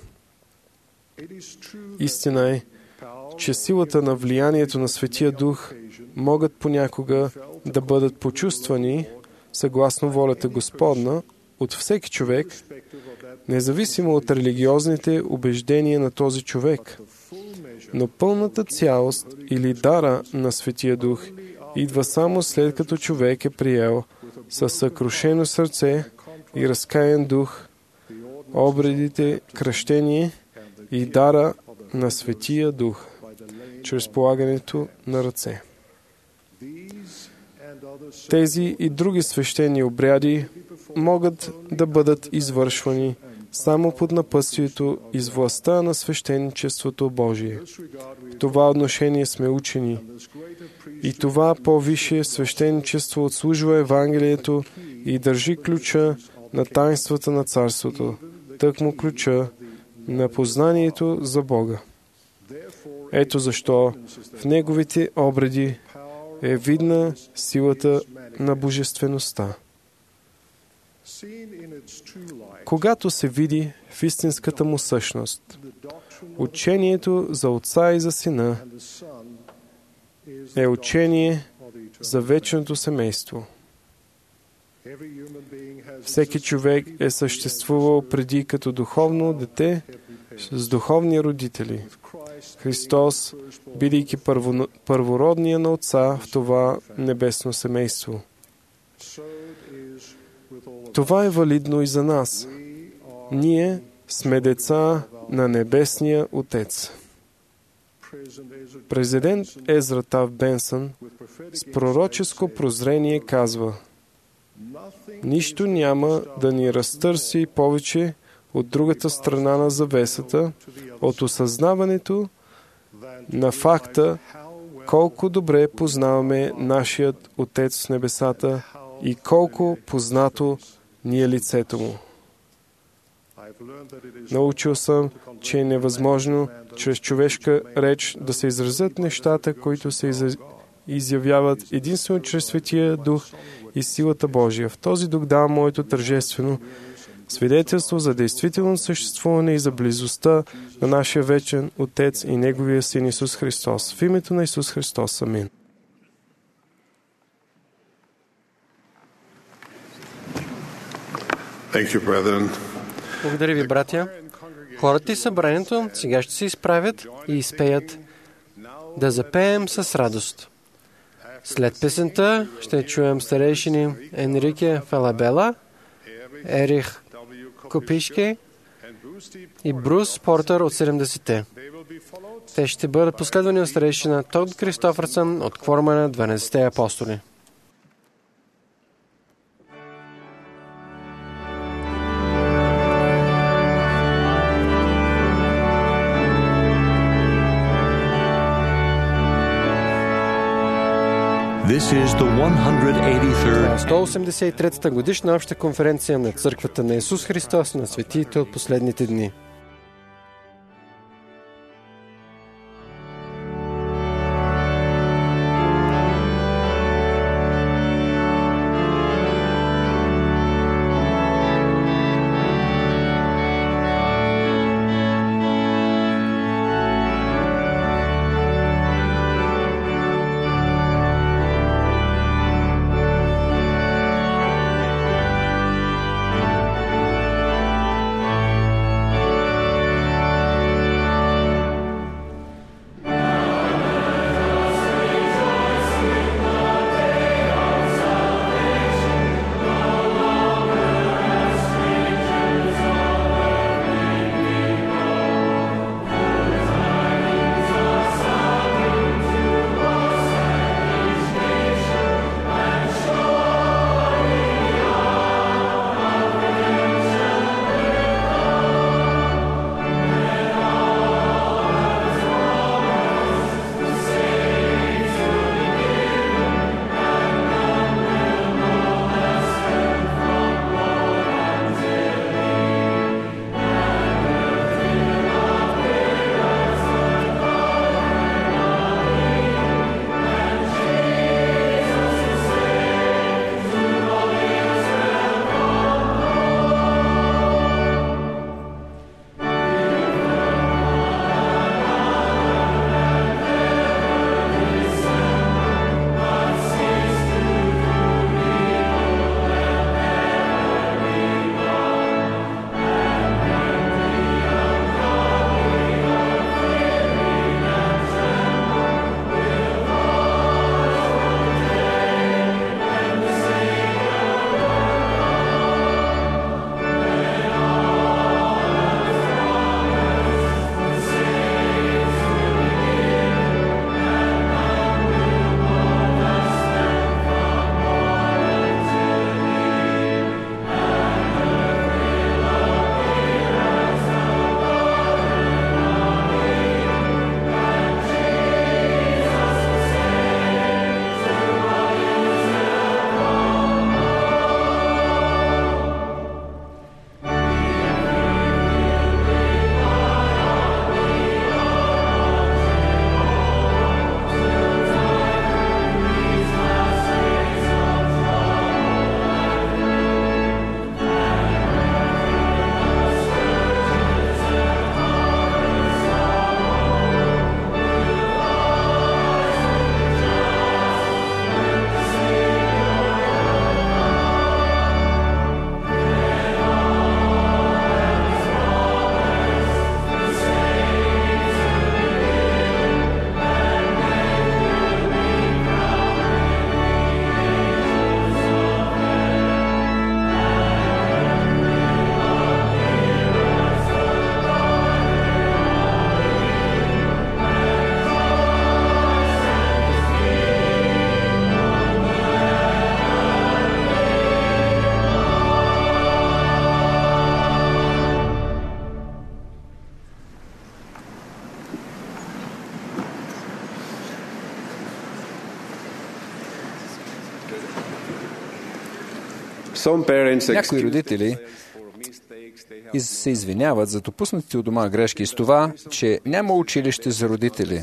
Истина е, че силата на влиянието на Светия Дух могат понякога да бъдат почувствани съгласно волята Господна от всеки човек, независимо от религиозните убеждения на този човек. Но пълната цялост или дара на Светия Дух идва само след като човек е приел със съкрушено сърце и разкаян дух обредите кръщение и дара на Светия Дух, чрез полагането на ръце. Тези и други свещени обряди могат да бъдат извършвани само под напътствието и с властта на свещеничеството Божие. В това отношение сме учени. И това по-висше свещеничество отслужва Евангелието и държи ключа на таинствата на Царството, тъкмо ключа на познанието за Бога. Ето защо в неговите обреди е видна силата на божествеността. Когато се види в истинската му същност, учението за Отца и за Сина е учение за вечното семейство. Всеки човек е съществувал преди като духовно дете с духовни родители. Христос, бидейки първородния на Отца в това небесно семейство. Това е валидно и за нас. Ние сме деца на Небесния Отец. Президент Езра Тав Бенсън с пророческо прозрение казва: нищо няма да ни разтърси повече от другата страна на завесата, от осъзнаването на факта колко добре познаваме нашият Отец в небесата и колко познато ни е лицето Му. Научил съм, че е невъзможно чрез човешка реч да се изразят нещата, които се изявяват единствено чрез Светия Дух и силата Божия. В този дух давам моето тържествено свидетелство за действително съществуване и за близостта на нашия вечен Отец и Неговия Син Исус Христос. В името на Исус Христос. Амин. Благодаря ви, братя. Хората и събранието сега ще се изправят и изпеят да запеем с радост. След песента ще чуем старейшини Енрике Фалабела, Ерих Копишке и Брус Портер от 70-те. Те ще бъдат последвани от старейшина Тод Кристофърсън от кворума на 12-те апостоли. This is the 183rd 183-та годишна обща конференция на Църквата на Исус Христос на светиите от последните дни. Някои родители се извиняват за допуснатите от дома грешки с това, че няма училище за родители.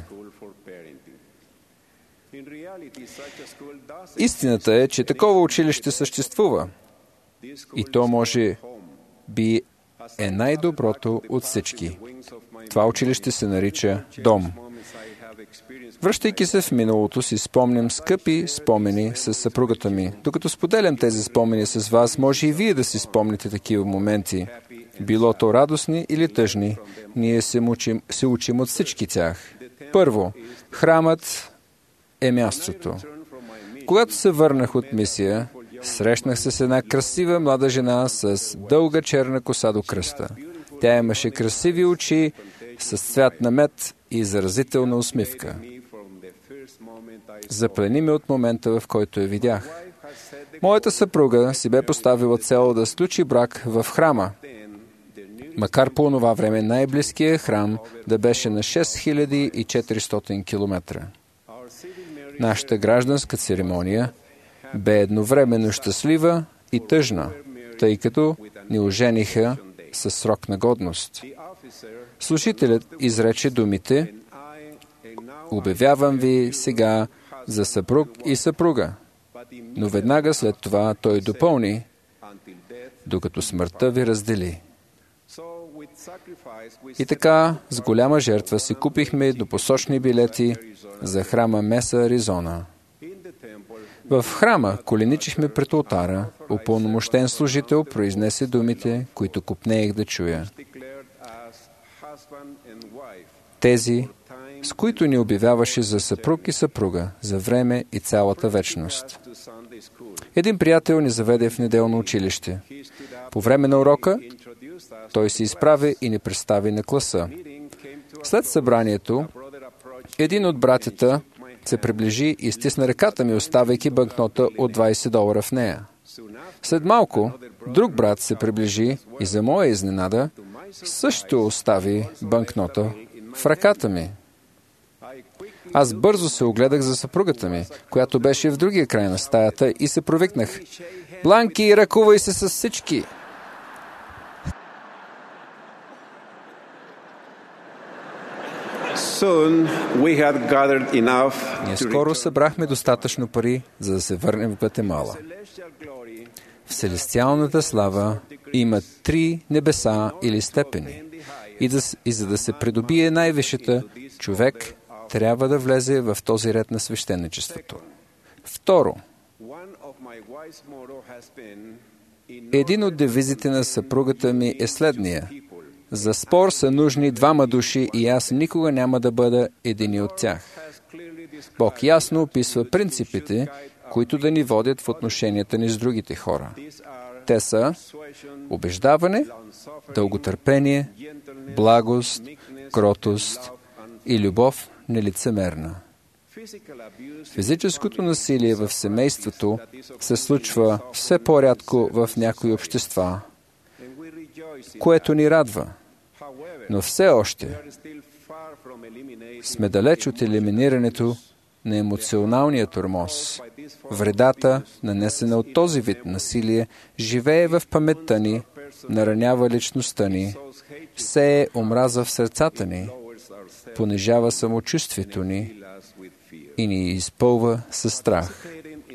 Истината е, че такова училище съществува. И то може би е най-доброто от всички. Това училище се нарича дом. Връщайки се в миналото си, спомням скъпи спомени с съпругата ми. Докато споделям тези спомени с вас, може и вие да си спомните такива моменти. Било то радостни или тъжни, ние се учим от всички тях. Първо, храмът е мястото. Когато се върнах от мисия, срещнах се с една красива млада жена с дълга черна коса до кръста. Тя имаше красиви очи с цвят на мед и заразителна усмивка. Заплени ме от момента, в който я видях. Моята съпруга си бе поставила цел да сключи брак в храма, макар по това време най-близкият храм да беше на 6400 км. Нашата гражданска церемония бе едновременно щастлива и тъжна, тъй като ни ожениха със срок на годност. Служителят изрече думите: „Обявявам ви сега за съпруг и съпруга“, но веднага след това той допълни: „Докато смъртта ви раздели“. И така, с голяма жертва си купихме двупосочни билети за храма Меса, Аризона. В храма коленичихме пред олтара, упълномощен служител произнесе думите, които копнеех да чуя. Тези, с които ни обявяваше за съпруг и съпруга, за време и цялата вечност. Един приятел ни заведе в неделно училище. По време на урока той се изправи и ни представи на класа. След събранието, един от братята се приближи и стисна ръката ми, оставяйки банкнота от $20 в нея. След малко, друг брат се приближи и за моя изненада също остави банкнота в ръката ми. Аз бързо се огледах за съпругата ми, която беше в другия край на стаята, и се провикнах: „Бланки, ръкувай се с всички!“ Ние скоро събрахме достатъчно пари, за да се върнем в Гватемала. В селестиалната слава има 3 небеса или степени. И за да се придобие най-висшата, човек трябва да влезе в този ред на свещеничеството. Второ, един от девизите на съпругата ми е следния: „За спор са нужни 2 души и аз никога няма да бъда едини от тях“. Бог ясно описва принципите, които да ни водят в отношенията ни с другите хора. Те са убеждаване, дълготърпение, благост, кротост и любов нелицемерна. Физическото насилие в семейството се случва все по-рядко в някои общества, което ни радва. Но все още сме далеч от елиминирането на емоционалния тормоз. Вредата, нанесена от този вид насилие, живее в паметта ни, наранява личността ни, сее омраза в сърцата ни, понижава самочувствието ни и ни изпълва със страх.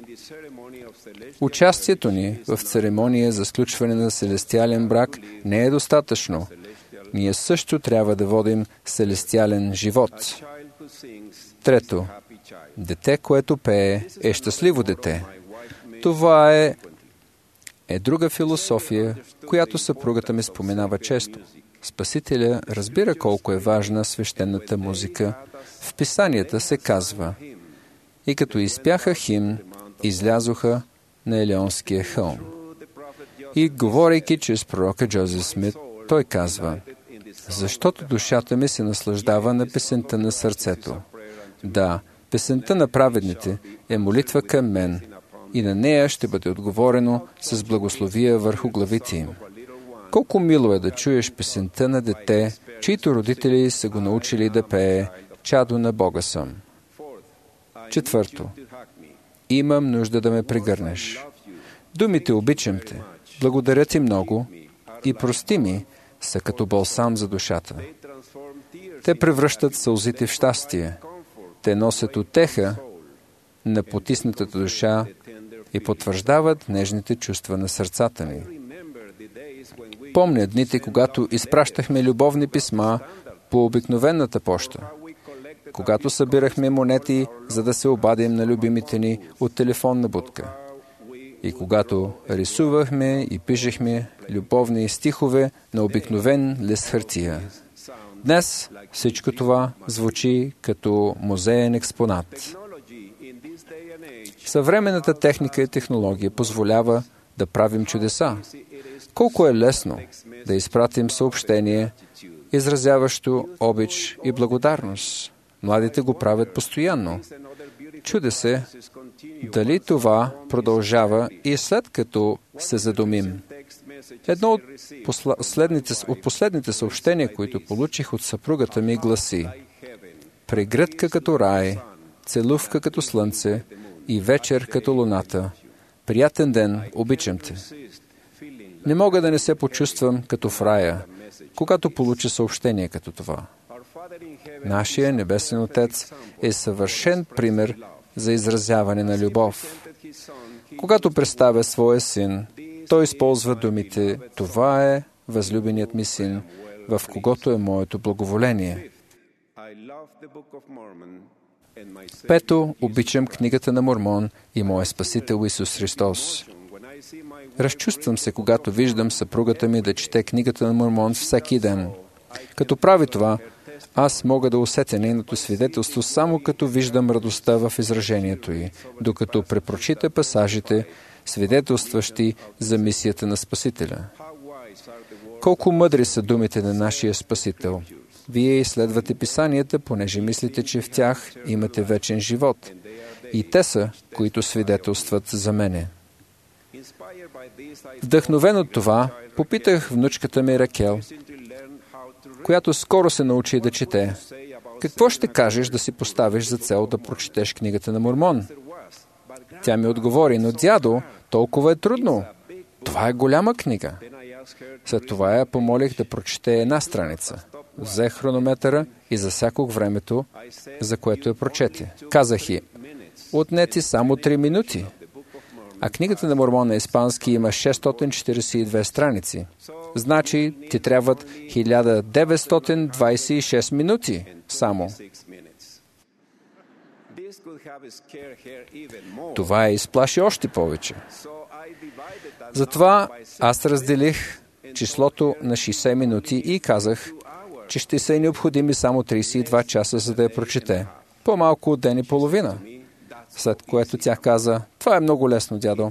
Участието ни в церемония за сключване на селестиален брак не е достатъчно. Ние също трябва да водим селестиален живот. Трето, дете, което пее, е щастливо дете. Това е друга философия, която съпругата ми споменава често. Спасителя разбира колко е важна свещената музика. В писанията се казва: „И като изпяха химн, излязоха на Елеонския хълм“. И говорейки чрез пророка Джозеф Смит, той казва: „Защото душата ми се наслаждава на песента на сърцето. Да, песента на праведните е молитва към мен, и на нея ще бъде отговорено с благословия върху главите им“. Колко мило е да чуеш песента на дете, чието родители са го научили да пее: „Чадо на Бога съм“. Четвърто, имам нужда да ме прегърнеш. Думите "обичам те", "благодаря ти много" и "прости ми" са като балсам за душата. Те превръщат сълзите в щастие. Те носят утеха на потиснатата душа и потвърждават нежните чувства на сърцата ни. Помня дните, когато изпращахме любовни писма по обикновената поща, когато събирахме монети, за да се обадим на любимите ни от телефонна будка, и когато рисувахме и пишехме любовни стихове на обикновен лист хартия. Днес всичко това звучи като музеен експонат. Съвременната техника и технология позволява да правим чудеса. Колко е лесно да изпратим съобщение, изразяващо обич и благодарност. Младите го правят постоянно. Чудя се дали това продължава и след като се задумим. Едно от последните съобщения, които получих от съпругата ми, гласи: "Прегръдка като рай, целувка като слънце и вечер като луната. Приятен ден, обичам те." Не мога да не се почувствам като в рая, когато получа съобщение като това. Нашия Небесен Отец е съвършен пример за изразяване на любов. Когато представя своя син, той използва думите: "Това е възлюбеният ми син, в когото е моето благоволение." Пето, обичам книгата на Мормон и моя Спасител Исус Христос. Разчувствам се, когато виждам съпругата ми да чете книгата на Мормон всеки ден. Като прави това, аз мога да усетя нейното свидетелство само като виждам радостта в изражението й, докато препрочита пасажите, свидетелстващи за мисията на Спасителя. Колко мъдри са думите на нашия Спасител! Вие изследвате писанията, понеже мислите, че в тях имате вечен живот. И те са, които свидетелстват за мене. Вдъхновен от това, попитах внучката ми Ракел, която скоро се научи да чете: "Какво ще кажеш да си поставиш за цел да прочетеш книгата на Мормон?" Тя ми отговори: "Но, дядо, толкова е трудно. Това е голяма книга." След това я помолих да прочете една страница. Взех хронометъра и засякох времето, за което я прочете. Казах й: "Отнети само 3 минути." А книгата на Мормон на испански има 642 страници. Значи ти трябват 1926 минути само. Това я изплаши още повече. Затова аз разделих числото на 60 минути и казах, че ще са необходими само 32 часа, за да я прочете. По-малко от ден и половина. След което тя каза: "Това е много лесно, дядо."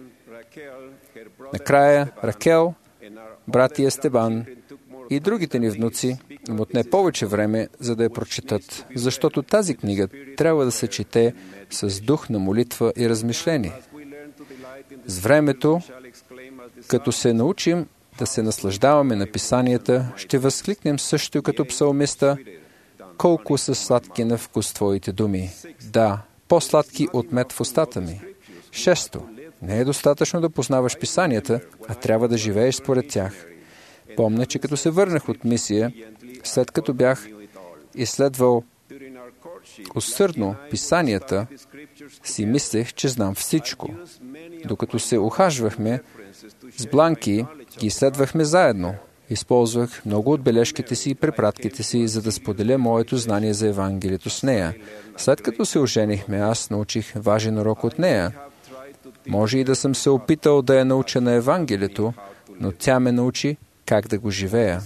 Накрая Ракел, брат и Естебан и другите ни внуци им отне повече време, за да я прочетат, защото тази книга трябва да се чете с дух на молитва и размишление. С времето, като се научим да се наслаждаваме на писанията, ще възкликнем също като псалмиста: "Колко са сладки на вкус Твоите думи! Да, по-сладки от мед в устата ми." 6. Не е достатъчно да познаваш писанията, а трябва да живееш според тях. Помня, че като се върнах от мисия, след като бях изследвал усърдно писанията, си мислех, че знам всичко. Докато се ухажвахме с Бланки, ги изследвахме заедно. Използвах много от бележките си и препратките си, за да споделя моето знание за Евангелието с нея. След като се оженихме, аз научих важен урок от нея. Може и да съм се опитал да я науча на Евангелието, но тя ме научи как да го живея.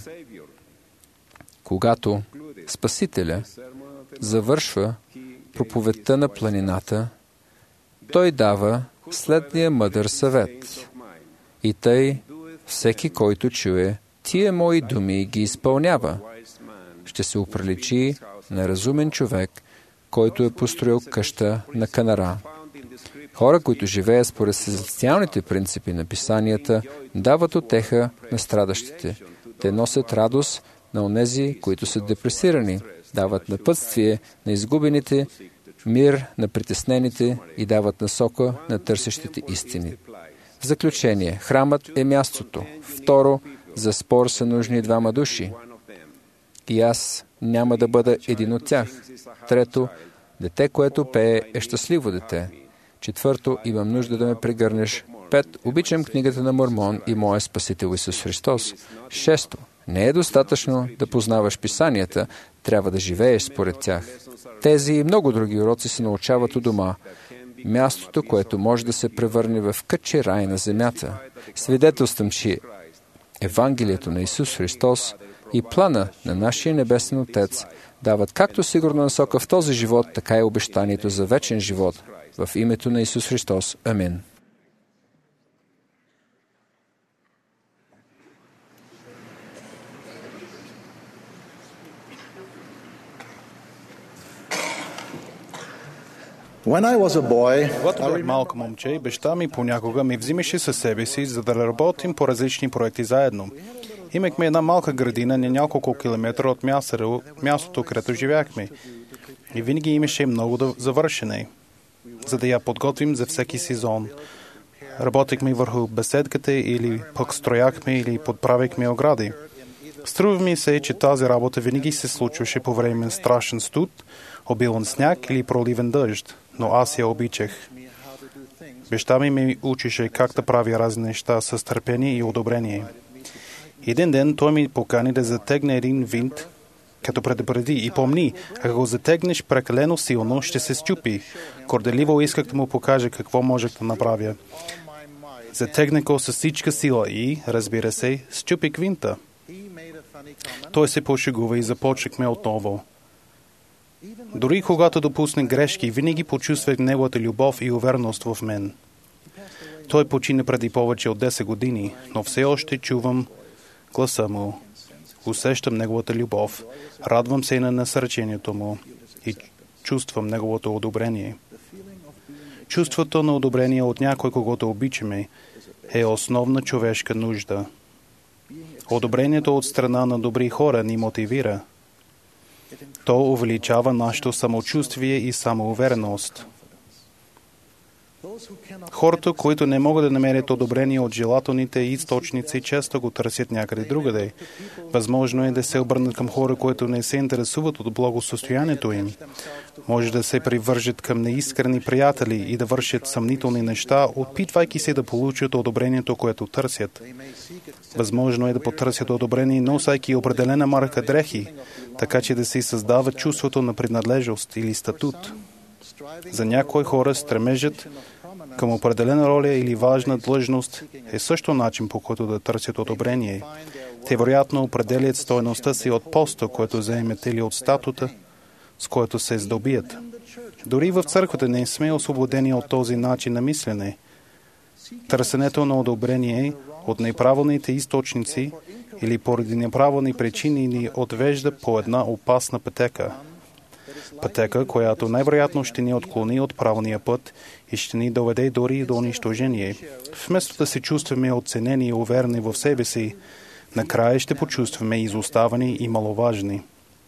Когато Спасителя завършва проповедта на планината, той дава следния мъдър съвет: "И тъй, всеки, който чуе тия мои думи и ги изпълнява, ще се оприличи на разумен човек, който е построил къща на канара." Хора, които живеят според селестиалните принципи на писанията, дават утеха на страдащите. Те носят радост на онези, които са депресирани, дават напътствие на изгубените, мир на притеснените и дават насока на търсещите истини. В заключение, храмът е мястото. Второ, за спор са нужни двама души. И аз няма да бъда един от тях. Трето, дете, което пее, е щастливо дете. Четвърто, имам нужда да ме прегърнеш. 5. Обичам книгата на Мормон и моя Спасител Исус Христос. 6. Не е достатъчно да познаваш писанията, трябва да живееш според тях. Тези и много други уроци се научават у дома. Мястото, което може да се превърне в кътче рай на земята. Свидетелствам, че Евангелието на Исус Христос и плана на нашия Небесен Отец дават както сигурна насока в този живот, така и обещанието за вечен живот. В името на Исус Христос. Амин. Когато бях малко момче, баща ми понякога ми взимаше със себе си, за да работим по различни проекти заедно. Имахме една малка градина на няколко километра от мястото, където живяхме. И винаги имаше много да завършене, за да я подготвим за всеки сезон. Работихме върху беседката или пък строяхме или подправихме огради. Струва ми се, че тази работа винаги се случваше по време на страшен студ, обилен сняг или проливен дъжд, но аз я обичах. Баща ми ме учеше как да прави разни неща с търпение и одобрение. Един ден той ми покани да затегне един винт, като предупреди и помни, ако го затегнеш прекалено силно, ще се счупи. Горделиво исках да му покажа какво можех да направя. Затегнах го с всичка сила и, разбира се, счупих винта. Той се пошегува и започнахме отново. Дори когато допусне грешки, винаги почувствах неговата любов и увереност в мен. Той почина преди повече от 10 години, но все още чувам гласа му. Усещам неговата любов, радвам се на насърчението му и чувствам неговото одобрение. Чувството на одобрение от някой, когото обичаме, е основна човешка нужда. Одобрението от страна на добри хора ни мотивира. То увеличава нашето самочувствие и самоувереност. Хората, които не могат да намерят одобрение от желателните източници, често го търсят някъде другаде. Възможно е да се обърнат към хора, които не се интересуват от благосъстоянието им. Може да се привържат към неискрени приятели и да вършат съмнителни неща, опитвайки се да получат одобрението, което търсят. Възможно е да потърсят одобрение, носейки определена марка дрехи, така че да се създава чувството на принадлежност или статут. За някои хора стремежът към определена роля или важна длъжност е също начин, по който да търсят одобрение. Те вероятно определят стойността си от поста, който заемат, или от статута, с който се здобият. Дори в църквата не сме освободени от този начин на мислене. Търсенето на одобрение от неправилните източници или поради неправилни причини ни отвежда по една опасна пътека. Пътека, която най-вероятно ще ни отклони от правилния път и ще ни доведе дори до унищожение. Вместо да се чувстваме оценени и уверени в себе си, накрая ще почувстваме изоставени и маловажни.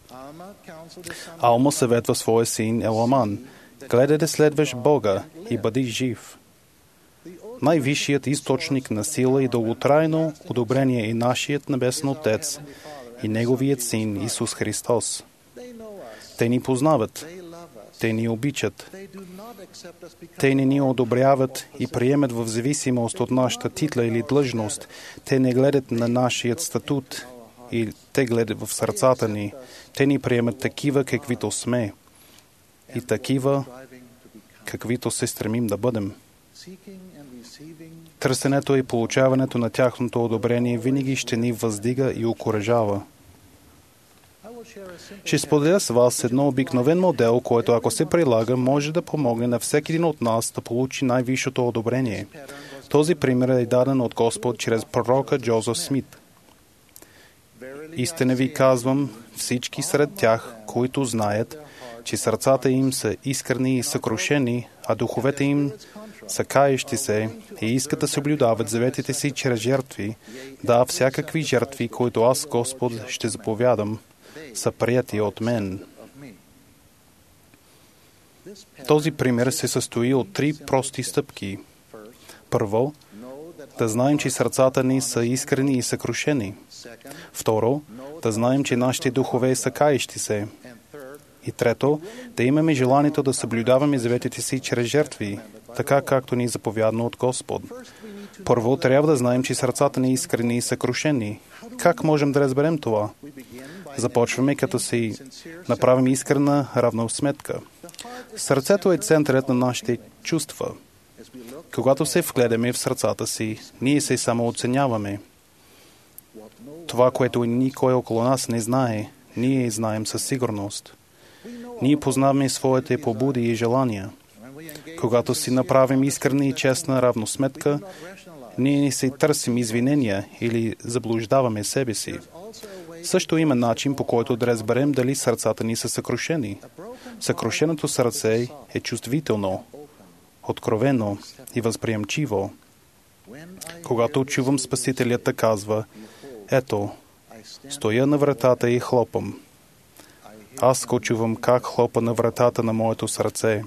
Алма съветва своя син Еламан: гледай да следваш Бога и бъди жив. Най-висшият източник на сила и дълготрайно одобрение е нашият Небесен Отец и Неговият Син Исус Христос. Те ни познават, те ни обичат, те не ни одобряват и приемат в зависимост от нашата титла или длъжност. Те не гледат на нашият статут и те гледат в сърцата ни. Те ни приемат такива, каквито сме и такива, каквито се стремим да бъдем. Търсенето и получаването на тяхното одобрение винаги ще ни въздига и окуражава. Ще споделя с вас едно обикновен модел, който ако се прилага, може да помогне на всеки един от нас да получи най-висшето одобрение. Този пример е даден от Господ чрез пророка Джозеф Смит. Истина ви казвам, всички сред тях, които знаят, че сърцата им са искрени и съкрушени, а духовете им са каещи се и искат да съблюдават заветите си чрез жертви, да, всякакви жертви, които аз, Господ, ще заповядам, са прияти от мен. Този пример се състои от 3 прости стъпки. Първо, да знаем, че сърцата ни са искрени и съкрушени. Второ, да знаем, че нашите духове са каещи се. И трето, да имаме желанието да съблюдаваме заветите си чрез жертви, така както ни е заповядано от Господ. Първо, трябва да знаем, че сърцата ни е искрени и съкрушени. Как можем да разберем това? Започваме, като си направим искрена равносметка. Сърцето е центърът на нашите чувства. Когато се вгледаме в сърцата си, ние се самооценяваме. Това, което никой около нас не знае, ние знаем със сигурност. Ние познаваме своите побуди и желания. Когато си направим искрена и честна равносметка, ние не се търсим извинения или заблуждаваме себе си. Също има начин, по който да разберем дали сърцата ни са съкрушени. Съкрушеното сърце е чувствително, откровено и възприемчиво. Когато чувам Спасителят да казва: ето, стоя на вратата и хлопам. Аз го чувам как хлопа на вратата на моето сърце.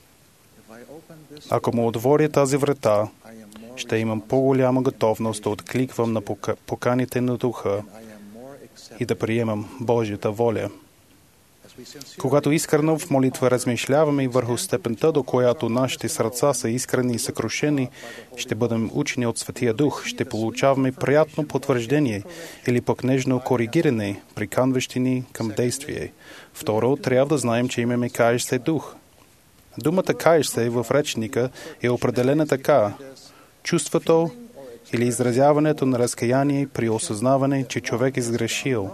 Ако му отворя тази врата, ще имам по-голяма готовност да откликвам на поканите на Духа и да приемам Божията воля. Когато искрено в молитва размишляваме върху степента, до която нашите сърца са искрени и съкрушени, ще бъдем учени от Светия Дух, ще получаваме приятно потвърждение или пък нежно коригиране, приканващи ни към действие. Второ, трябва да знаем, че имаме каещ се дух. Думата каещ се в речника е определена така: чувството или изразяването на разкаяние при осъзнаване, че човек е сгрешил.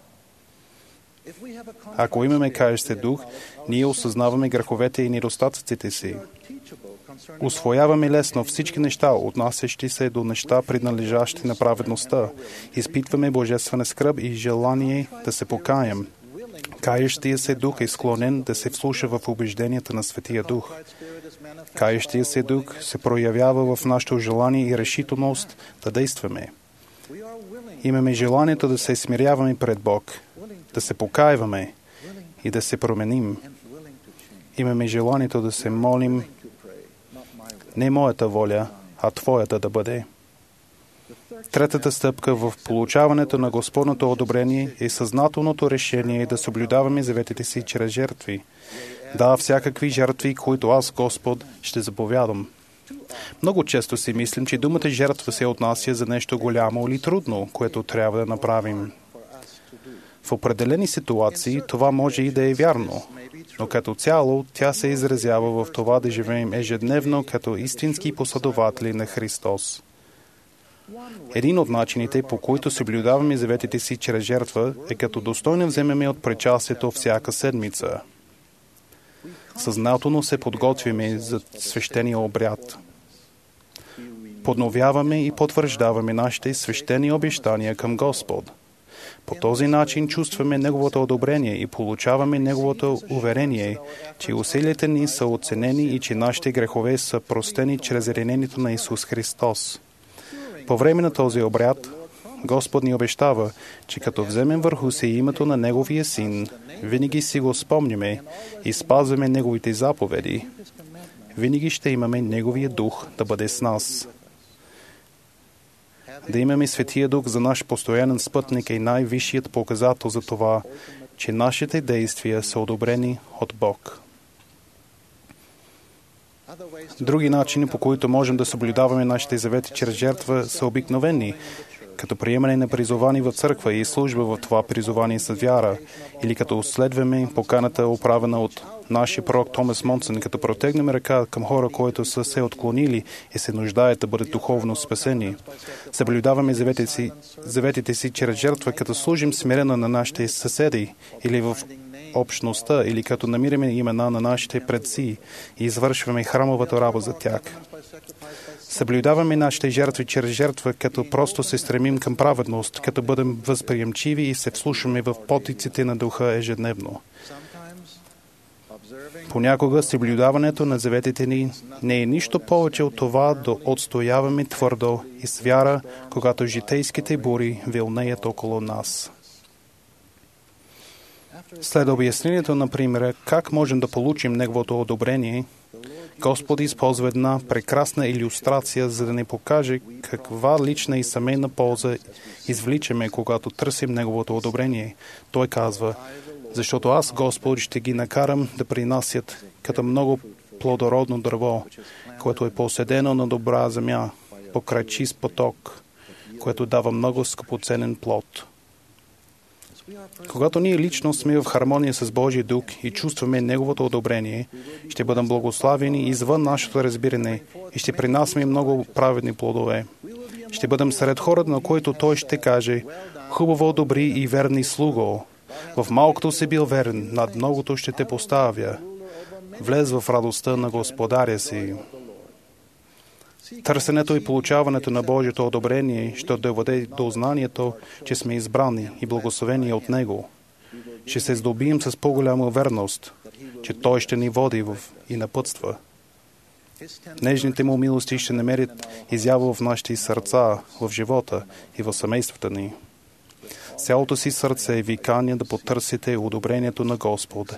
Ако имаме каещ се дух, ние осъзнаваме греховете и недостатъците си. Усвояваме лесно всички неща, отнасящи се до неща, принадлежащи на праведността. Изпитваме божествена скръб и желание да се покаем. Каещия се дух е склонен да се вслуша в убежденията на Светия Дух. Каещия се дух се проявява в нашето желание и решителност да действаме. Имаме желанието да се смиряваме пред Бог, да се покаиваме и да се променим. Имаме желанието да се молим: не моята воля, а Твоята да бъде. Третата стъпка в получаването на Господното одобрение е съзнателното решение да съблюдаваме заветите си чрез жертви. Да, всякакви жертви, които аз, Господ, ще заповядам. Много често си мислим, че думата жертва се отнася за нещо голямо или трудно, което трябва да направим. В определени ситуации това може и да е вярно, но като цяло тя се изразява в това да живеем ежедневно като истински последователи на Христос. Един от начините, по които съблюдаваме заветите си чрез жертва, е като достойно вземеме от причастието всяка седмица. Съзнателно се подготвяме за свещения обряд. Подновяваме и потвърждаваме нашите свещени обещания към Господ. По този начин чувстваме Неговото одобрение и получаваме Неговото уверение, че усилията ни са оценени и че нашите грехове са простени чрез ранението на Исус Христос. По време на този обряд, Господ ни обещава, че като вземем върху си името на Неговия Син, винаги си го спомняме и спазваме Неговите заповеди. Винаги ще имаме Неговия Дух да бъде с нас. Да имаме Светия Дух за наш постоянен спътник е най-висшият показател за това, че нашите действия са одобрени от Бог. Други начини, по които можем да съблюдаваме нашите завети чрез жертва, са обикновени, като приемане на призовани в църква и служба в това призование с вяра, или като следваме поканата, оправена от нашия пророк Томас Монсън, като протегнем ръка към хора, които са се отклонили и се нуждаят да бъдат духовно спасени. Съблюдаваме заветите си чрез жертва, като служим смирено на нашите съседи или в общността, или като намираме имена на нашите предци и извършваме храмовата работа за тях. Съблюдаваме нашите жертви чрез жертва, като просто се стремим към праведност, като бъдем възприемчиви и се вслушваме в потиците на Духа ежедневно. Понякога съблюдаването на заветите ни не е нищо повече от това да отстояваме твърдо и с вяра, когато житейските бури вилнеят около нас. След обяснението, например, как можем да получим Неговото одобрение, Господ използва една прекрасна илюстрация, за да ни покаже каква лична и семейна полза извличаме, когато търсим Неговото одобрение. Той казва: защото аз, Господ, ще ги накарам да принасят като много плодородно дърво, което е поседено на добра земя, покрай чист поток, което дава много скъпоценен плод. Когато ние лично сме в хармония с Божия Дух и чувстваме Неговото одобрение, ще бъдем благославени извън нашето разбиране и ще принасяме много праведни плодове. Ще бъдем сред хората, на които Той ще каже: хубаво, добри и верни слуго. В малкото си бил верен, над многото ще те поставя. Влез в радостта на Господаря си. Търсенето и получаването на Божието одобрение ще доведе до знанието, че сме избрани и благословени от Него. Ще се здобием с по-голяма верност, че Той ще ни води и напътства. Нежните Му милости ще намерят изява в нашите сърца, в живота и в семействата ни. Цялото си сърце е викание да потърсите одобрението на Господа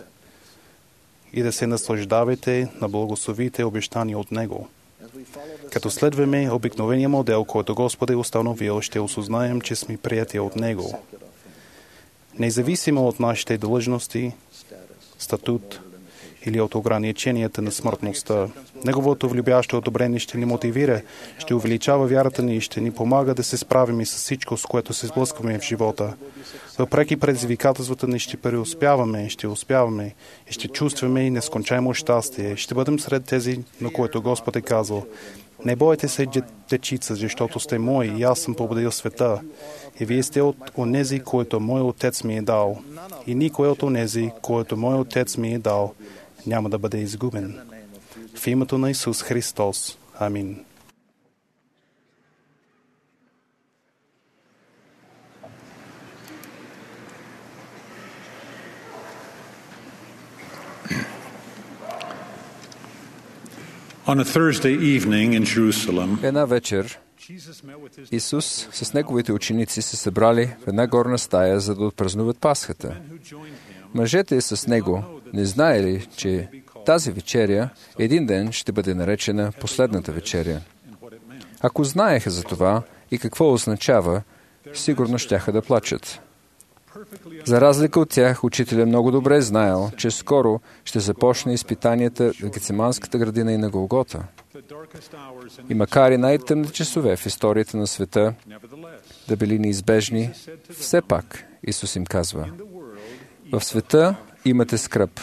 и да се наслаждавате на благословите обещания от Него. Като следваме обикновения модел, който Господ е установил, ще осознаем, че сме прияти от Него. Независимо от нашите длъжности, статут или от ограниченията на смъртността, Неговото влюбящо одобрение ще ни мотивира, ще увеличава вярата ни и ще ни помага да се справим и с всичко, с което се сблъскваме в живота. Въпреки предизвикателствата ни ще преуспяваме, ще успяваме и ще чувстваме нескончаемо щастие. Ще бъдем сред тези, на които Господ е казал: не бойте се, дечица, защото сте мои и аз съм победил света. И вие сте от онези, които мой Отец ми е дал. И никой от онези, които мой Отец ми е дал, няма да бъде изгубен. В името на Исус Христос. Амин. On a Thursday evening in Jerusalem, една вечер Исус с Неговите ученици се събрали в една горна стая, за да отпразнуват Пасхата. Мъжете с Него не знаели, че тази вечеря един ден ще бъде наречена последната вечеря. Ако знаеха за това и какво означава, сигурно щяха да плачат. За разлика от тях, учителят много добре знаел, че скоро ще започне изпитанията в Гециманската градина и на Голгота. И макар и най-тъмните часове в историята на света да били неизбежни, все пак Исус им казва: в света имате скръб,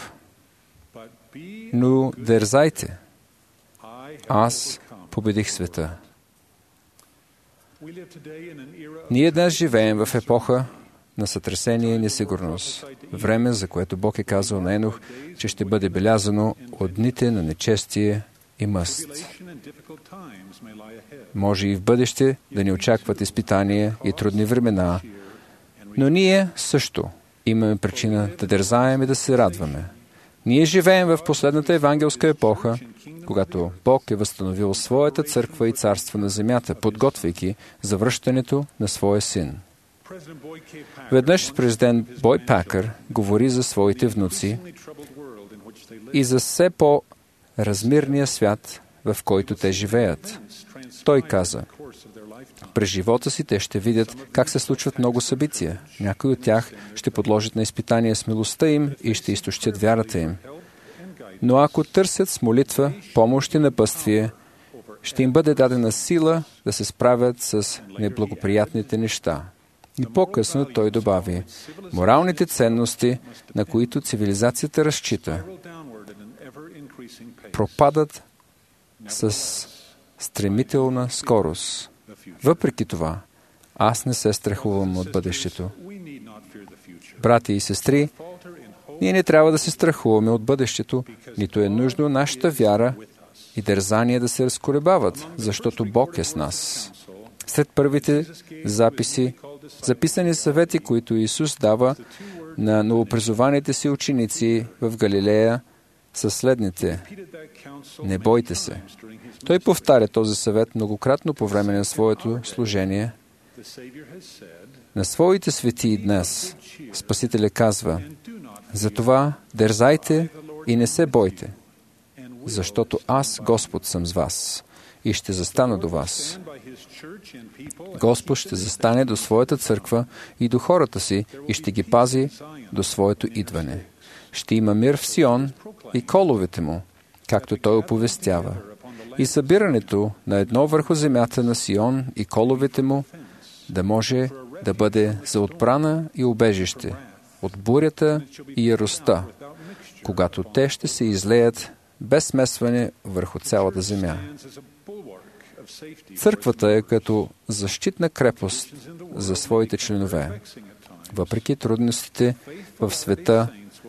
но дързайте, аз победих света. Ние днес живеем в епоха на сътресение и несигурност. Време, за което Бог е казал на Енох, че ще бъде белязано от дните на нечестие и мъст. Може и в бъдеще да ни очакват изпитания и трудни времена, но ние също имаме причина да дързаем и да се радваме. Ние живеем в последната евангелска епоха, когато Бог е възстановил своята църква и царство на земята, подготвяйки завръщането на своя син. Веднъж президент Бой Пакър говори за своите внуци и за все по-размирния свят, в който те живеят. Той каза: през живота си те ще видят как се случват много събития. Някои от тях ще подложат на изпитание смелостта им и ще изтощят вярата им. Но ако търсят с молитва, помощ и напътствие, ще им бъде дадена сила да се справят с неблагоприятните неща. И по-късно той добави: моралните ценности, на които цивилизацията разчита, пропадат с стремителна скорост. Въпреки това, аз не се страхувам от бъдещето. Брати и сестри, ние не трябва да се страхуваме от бъдещето, нито е нужно нашата вяра и дързание да се разколебават, защото Бог е с нас. Сред първите записани съвети, които Исус дава на новопризованите си ученици в Галилея, са следните: не бойте се. Той повтаря този съвет многократно по време на своето служение. На своите свети и днес Спасителя казва: затова дързайте и не се бойте. защото аз, Господ, съм с вас и ще застана до вас. Господ ще застане до своята църква и до хората си и ще ги пази до своето идване. Ще има мир в Сион и коловете му, както той оповестява. И събирането на едно върху земята на Сион и коловете му да може да бъде за отбрана и убежище от бурята и яростта, когато те ще се излеят без смесване върху цялата земя. Църквата е като защитна крепост за своите членове. Въпреки трудностите в света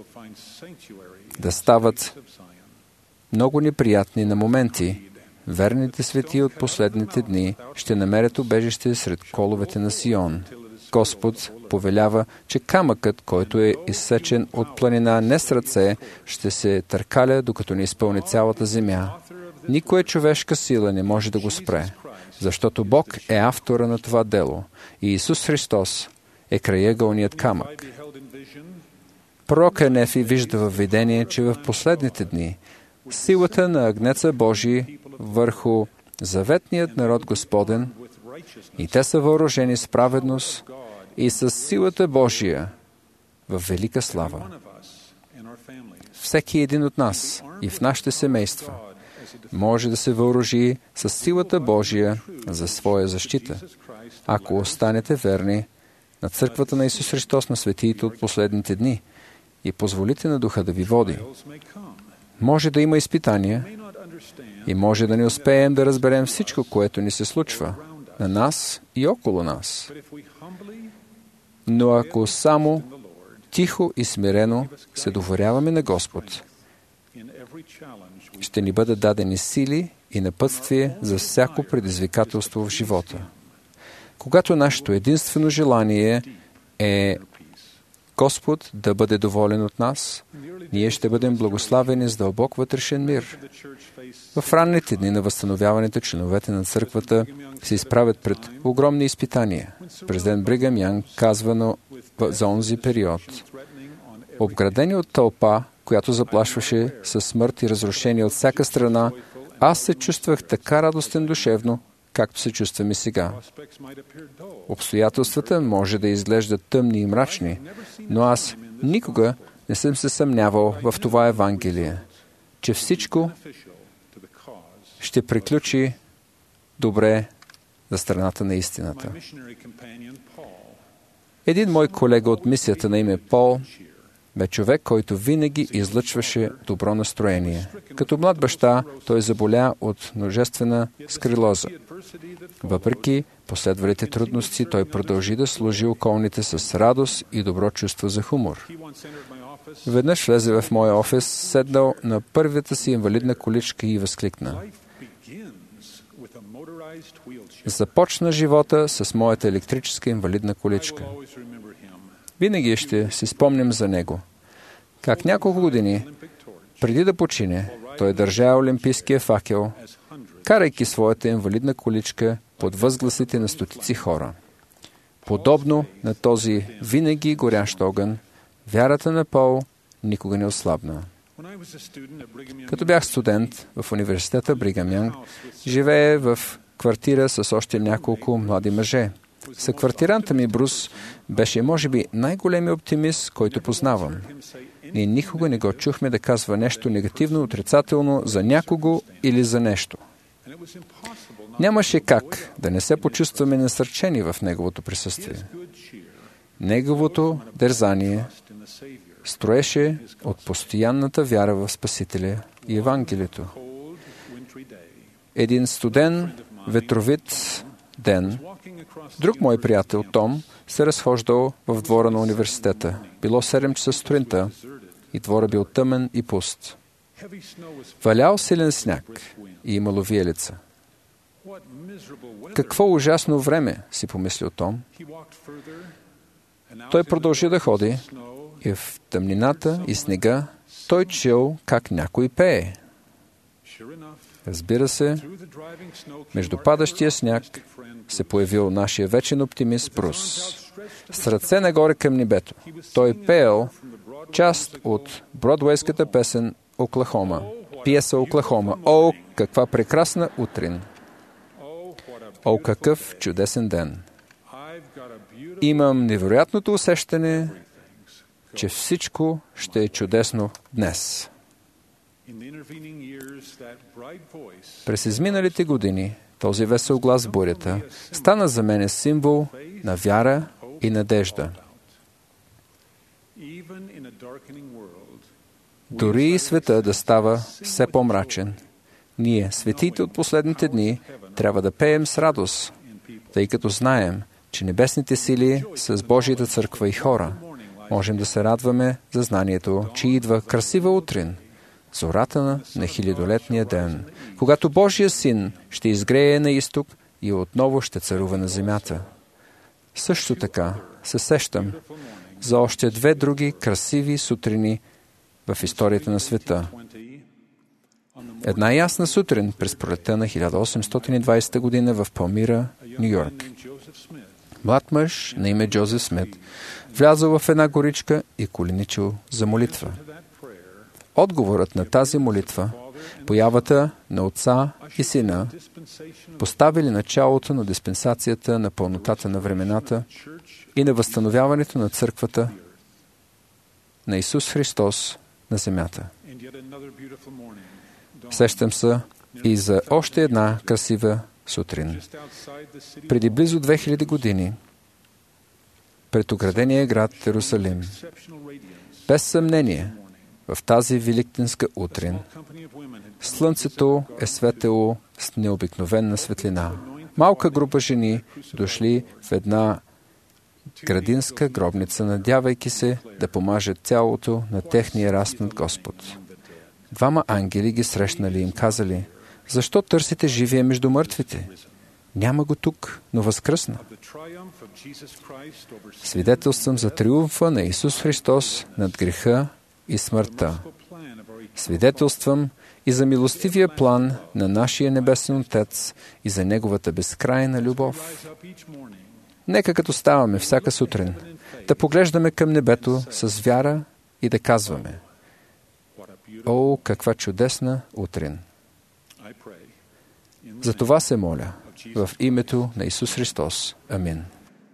да стават много неприятни на моменти, верните свети от последните дни ще намерят убежище сред коловете на Сион. Господ повелява, че камъкът, който е изсечен от планина не с ръце, ще се търкаля, докато не изпълни цялата земя. Никоя човешка сила не може да го спре, защото Бог е автора на това дело и Исус Христос е краягълният камък. Пророк Енефи вижда във видение, че в последните дни силата на агнеца Божий върху заветният народ Господен, и те са въоръжени с праведност и с силата Божия в велика слава. Всеки един от нас и в нашите семейства може да се въоръжи с силата Божия за своя защита, ако останете верни на църквата на Исус Христос на светиите от последните дни и позволите на Духа да ви води. Може да има изпитания и може да не успеем да разберем всичко, което ни се случва на нас и около нас. Но ако само тихо и смирено се доверяваме на Господ, ще ни бъдат дадени сили и напътствие за всяко предизвикателство в живота. Когато нашето единствено желание е Господ да бъде доволен от нас, ние ще бъдем благославени с дълбок вътрешен мир. В ранните дни на възстановяването членовете на църквата се изправят пред огромни изпитания. Президент Бригам Янг казва за онзи период: обградени от тълпа, която заплашваше със смърт и разрушение от всяка страна, аз се чувствах така радостен душевно, както се чувствам и сега. Обстоятелствата може да изглеждат тъмни и мрачни, но аз никога не съм се съмнявал в това Евангелие, че всичко ще приключи добре за страната на истината. Един мой колега от мисията на име Пол бе човек, който винаги излъчваше добро настроение. Като млад баща, той заболя от множествена скрилоза. Въпреки последвалите трудности, той продължи да служи околните с радост и добро чувство за хумор. Веднъж влезе в моя офис, седнал на първата си инвалидна количка и възкликна: започна живота с моята електрическа инвалидна количка. Винаги ще си спомням за него. Как няколко години преди да почине, той държа олимпийския факел, карайки своята инвалидна количка под възгласите на стотици хора. Подобно на този винаги горящ огън, вярата на Пол никога не ослабна. Като бях студент в университета Бригам Янг, живее в квартира с още няколко млади мъже. Съквартиранта ми Брус беше, може би, най-големият оптимист, който познавам. Ние никога не го чухме да казва нещо негативно, отрицателно за някого или за нещо. Нямаше как да не се почувстваме насърчени в неговото присъствие. Неговото дързание строеше от постоянната вяра в Спасителя и Евангелието. Един студен, ветровит ден, друг мой приятел Том се разхождал в двора на университета. Било 7 часа сутринта и двора бил тъмен и пуст. Валял силен сняг и имало виелица. Какво ужасно време, си помислил Том. Той продължи да ходи и в тъмнината и снега той чул как някой пее. Разбира се, между падащия сняг се появил нашия вечен оптимист Брус. С ръце нагоре към небето. Той пеел част от бродуейската песен «Оклахома». Пиеса, Оклахома. О, каква прекрасна утрин! О, какъв чудесен ден! Имам невероятното усещане, че всичко ще е чудесно днес. През изминалите години този весел глас в бурята стана за мен символ на вяра и надежда. Дори и света да става все по-мрачен, ние, светиите от последните дни, трябва да пеем с радост, тъй като знаем, че небесните сили са с Божията църква и хора. Можем да се радваме за знанието, че идва красива утрин, зората на хилядолетния ден, когато Божия син ще изгрее на изток и отново ще царува на земята. Също така се сещам за още две други красиви сутрини в историята на света. Една ясна сутрин през пролетта на 1820 година в Палмира, Ню-Йорк. Млад мъж на име Джозеф Смит влязъл в една горичка и коленичил за молитва. Отговорът на тази молитва, появата на Отца и Сина, поставили началото на диспенсацията на пълнотата на времената и на възстановяването на църквата на Исус Христос на земята. Сещам се и за още една красива сутрин. Преди близо 2000 години, пред оградения град Иерусалим, без съмнение, в тази великденска утрин, слънцето е светело с необикновена светлина. Малка група жени дошли в една градинска гробница, надявайки се да помажат тялото на техния разпнат Господ. Двама ангели ги срещнали и им казали: защо търсите живия между мъртвите? Няма го тук, но възкръсна. Свидетелствам за триумфа на Исус Христос над греха и смъртта. Свидетелствам и за милостивия план на нашия Небесен Отец и за Неговата безкрайна любов. Нека като ставаме всяка сутрин, да поглеждаме към небето с вяра и да казваме: о, каква чудесна утрин! За това се моля в името на Исус Христос. Амин.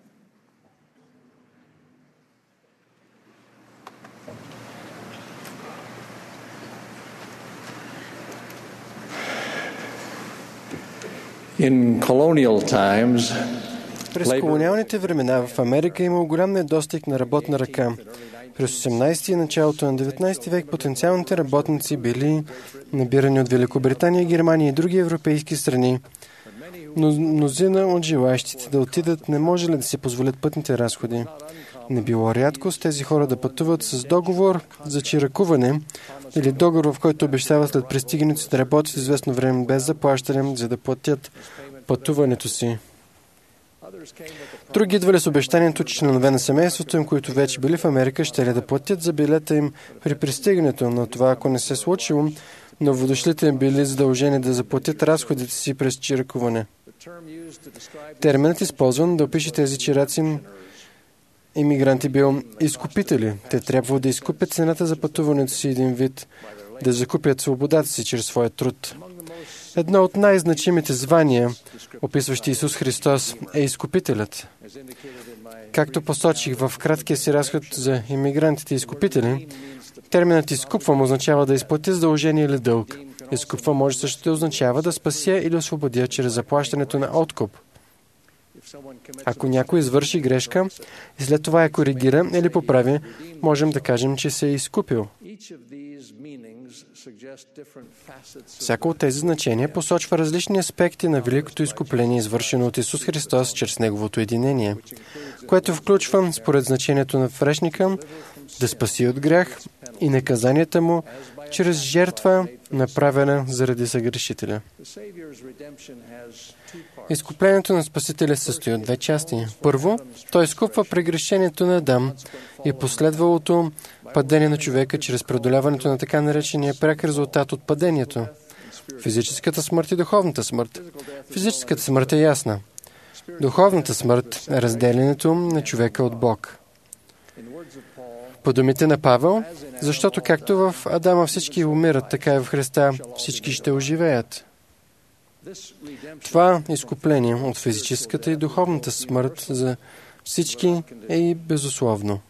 През колониалните времена в Америка имал голям недостиг на работна ръка. През 18 и началото на 19 век потенциалните работници били набирани от Великобритания, Германия и други европейски страни. Но мнозина от желаящите да отидат не можели да си позволят пътните разходи. Не било рядкост тези хора да пътуват с договор за чиракуване или договор, в който обещават след пристигането си да работят известно време без заплащане, за да платят пътуването си. Други идвали с обещанието, че членове на семейството им, които вече били в Америка, ще ли да платят за билета им при пристигането, но това, ако не се случило, новодошлите им били задължени да заплатят разходите си през чиракуване. Терминът използван да опише тези чираци имигранти бил изкупители. Те трябвало да изкупят цената за пътуването си един вид, да закупят свободата си чрез своя труд. Едно от най-значимите звания, описващи Исус Христос, е изкупителят. Както посочих в краткия си разход за имигрантите изкупители, терминът изкупвам означава да изплати задължение или дълг. Изкупва може също да означава да спася или освободя чрез заплащането на откуп. Ако някой извърши грешка и след това я коригира или поправи, можем да кажем, че се е изкупил. Всяко от тези значения посочва различни аспекти на великото изкупление, извършено от Исус Христос чрез Неговото единение, което включва, според значението на вречника, да спаси от грях и наказанията му чрез жертва, направена заради съгрешителя. Изкуплението на Спасителя се състои от две части. Първо, той изкупва прегрешението на Адам и последвалото падение на човека чрез преодоляването на така наречения пряк резултат от падението. Физическата смърт и духовната смърт. Физическата смърт е ясна. Духовната смърт е разделянето на човека от Бог. По думите на Павел, защото както в Адама всички умират, така и в Христа всички ще оживеят. Това изкупление от физическата и духовната смърт за всички е и безусловно.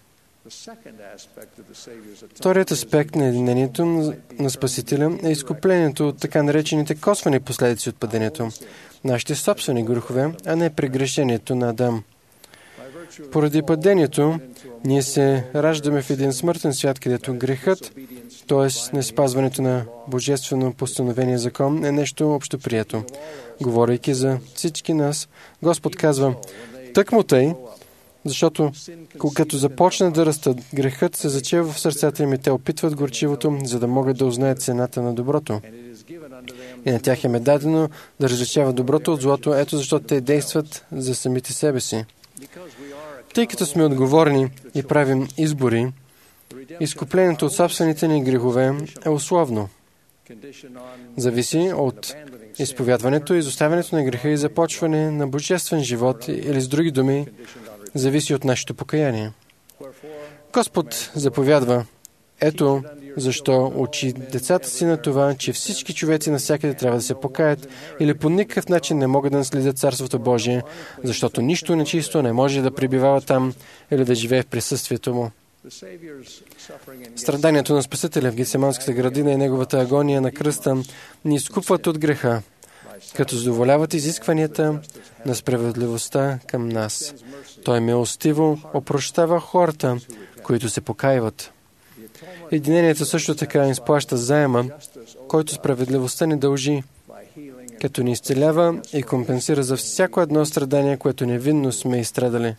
Вторият аспект на единението на Спасителя е изкуплението от така наречените косвени последици от падението. Нашите собствени грехове, а не прегрешението на Адам. Поради падението, ние се раждаме в един смъртен свят, където грехът, т.е. неспазването на божествено постановение закон, е нещо общоприето. Говорейки за всички нас, Господ казва, тъкмо тъй, защото когато започне да растат, грехът се зачева в сърцата им и те опитват горчивото, за да могат да узнаят цената на доброто. И на тях им е дадено да различават доброто от злото, ето защото те действат за самите себе си. Тъй като сме отговорни и правим избори, изкуплението от собствените ни грехове е условно. Зависи от изповядването и изоставянето на греха и започване на божествен живот, или с други думи, зависи от нашето покаяние. Господ заповядва, ето защо учи децата си на това, че всички човеци навсякъде трябва да се покаят или по никакъв начин не могат да наследят Царството Божие, защото нищо нечисто не може да пребивава там или да живее в присъствието му. Страданието на Спасителя в Гетсиманската градина и неговата агония на кръста ни изкупват от греха, като задоволяват изискванията на справедливостта към нас. Той милостиво опрощава хората, които се покаиват. Единението също така изплаща заема, който справедливостта ни дължи, като ни изцелява и компенсира за всяко едно страдание, което невинно сме изстрадали.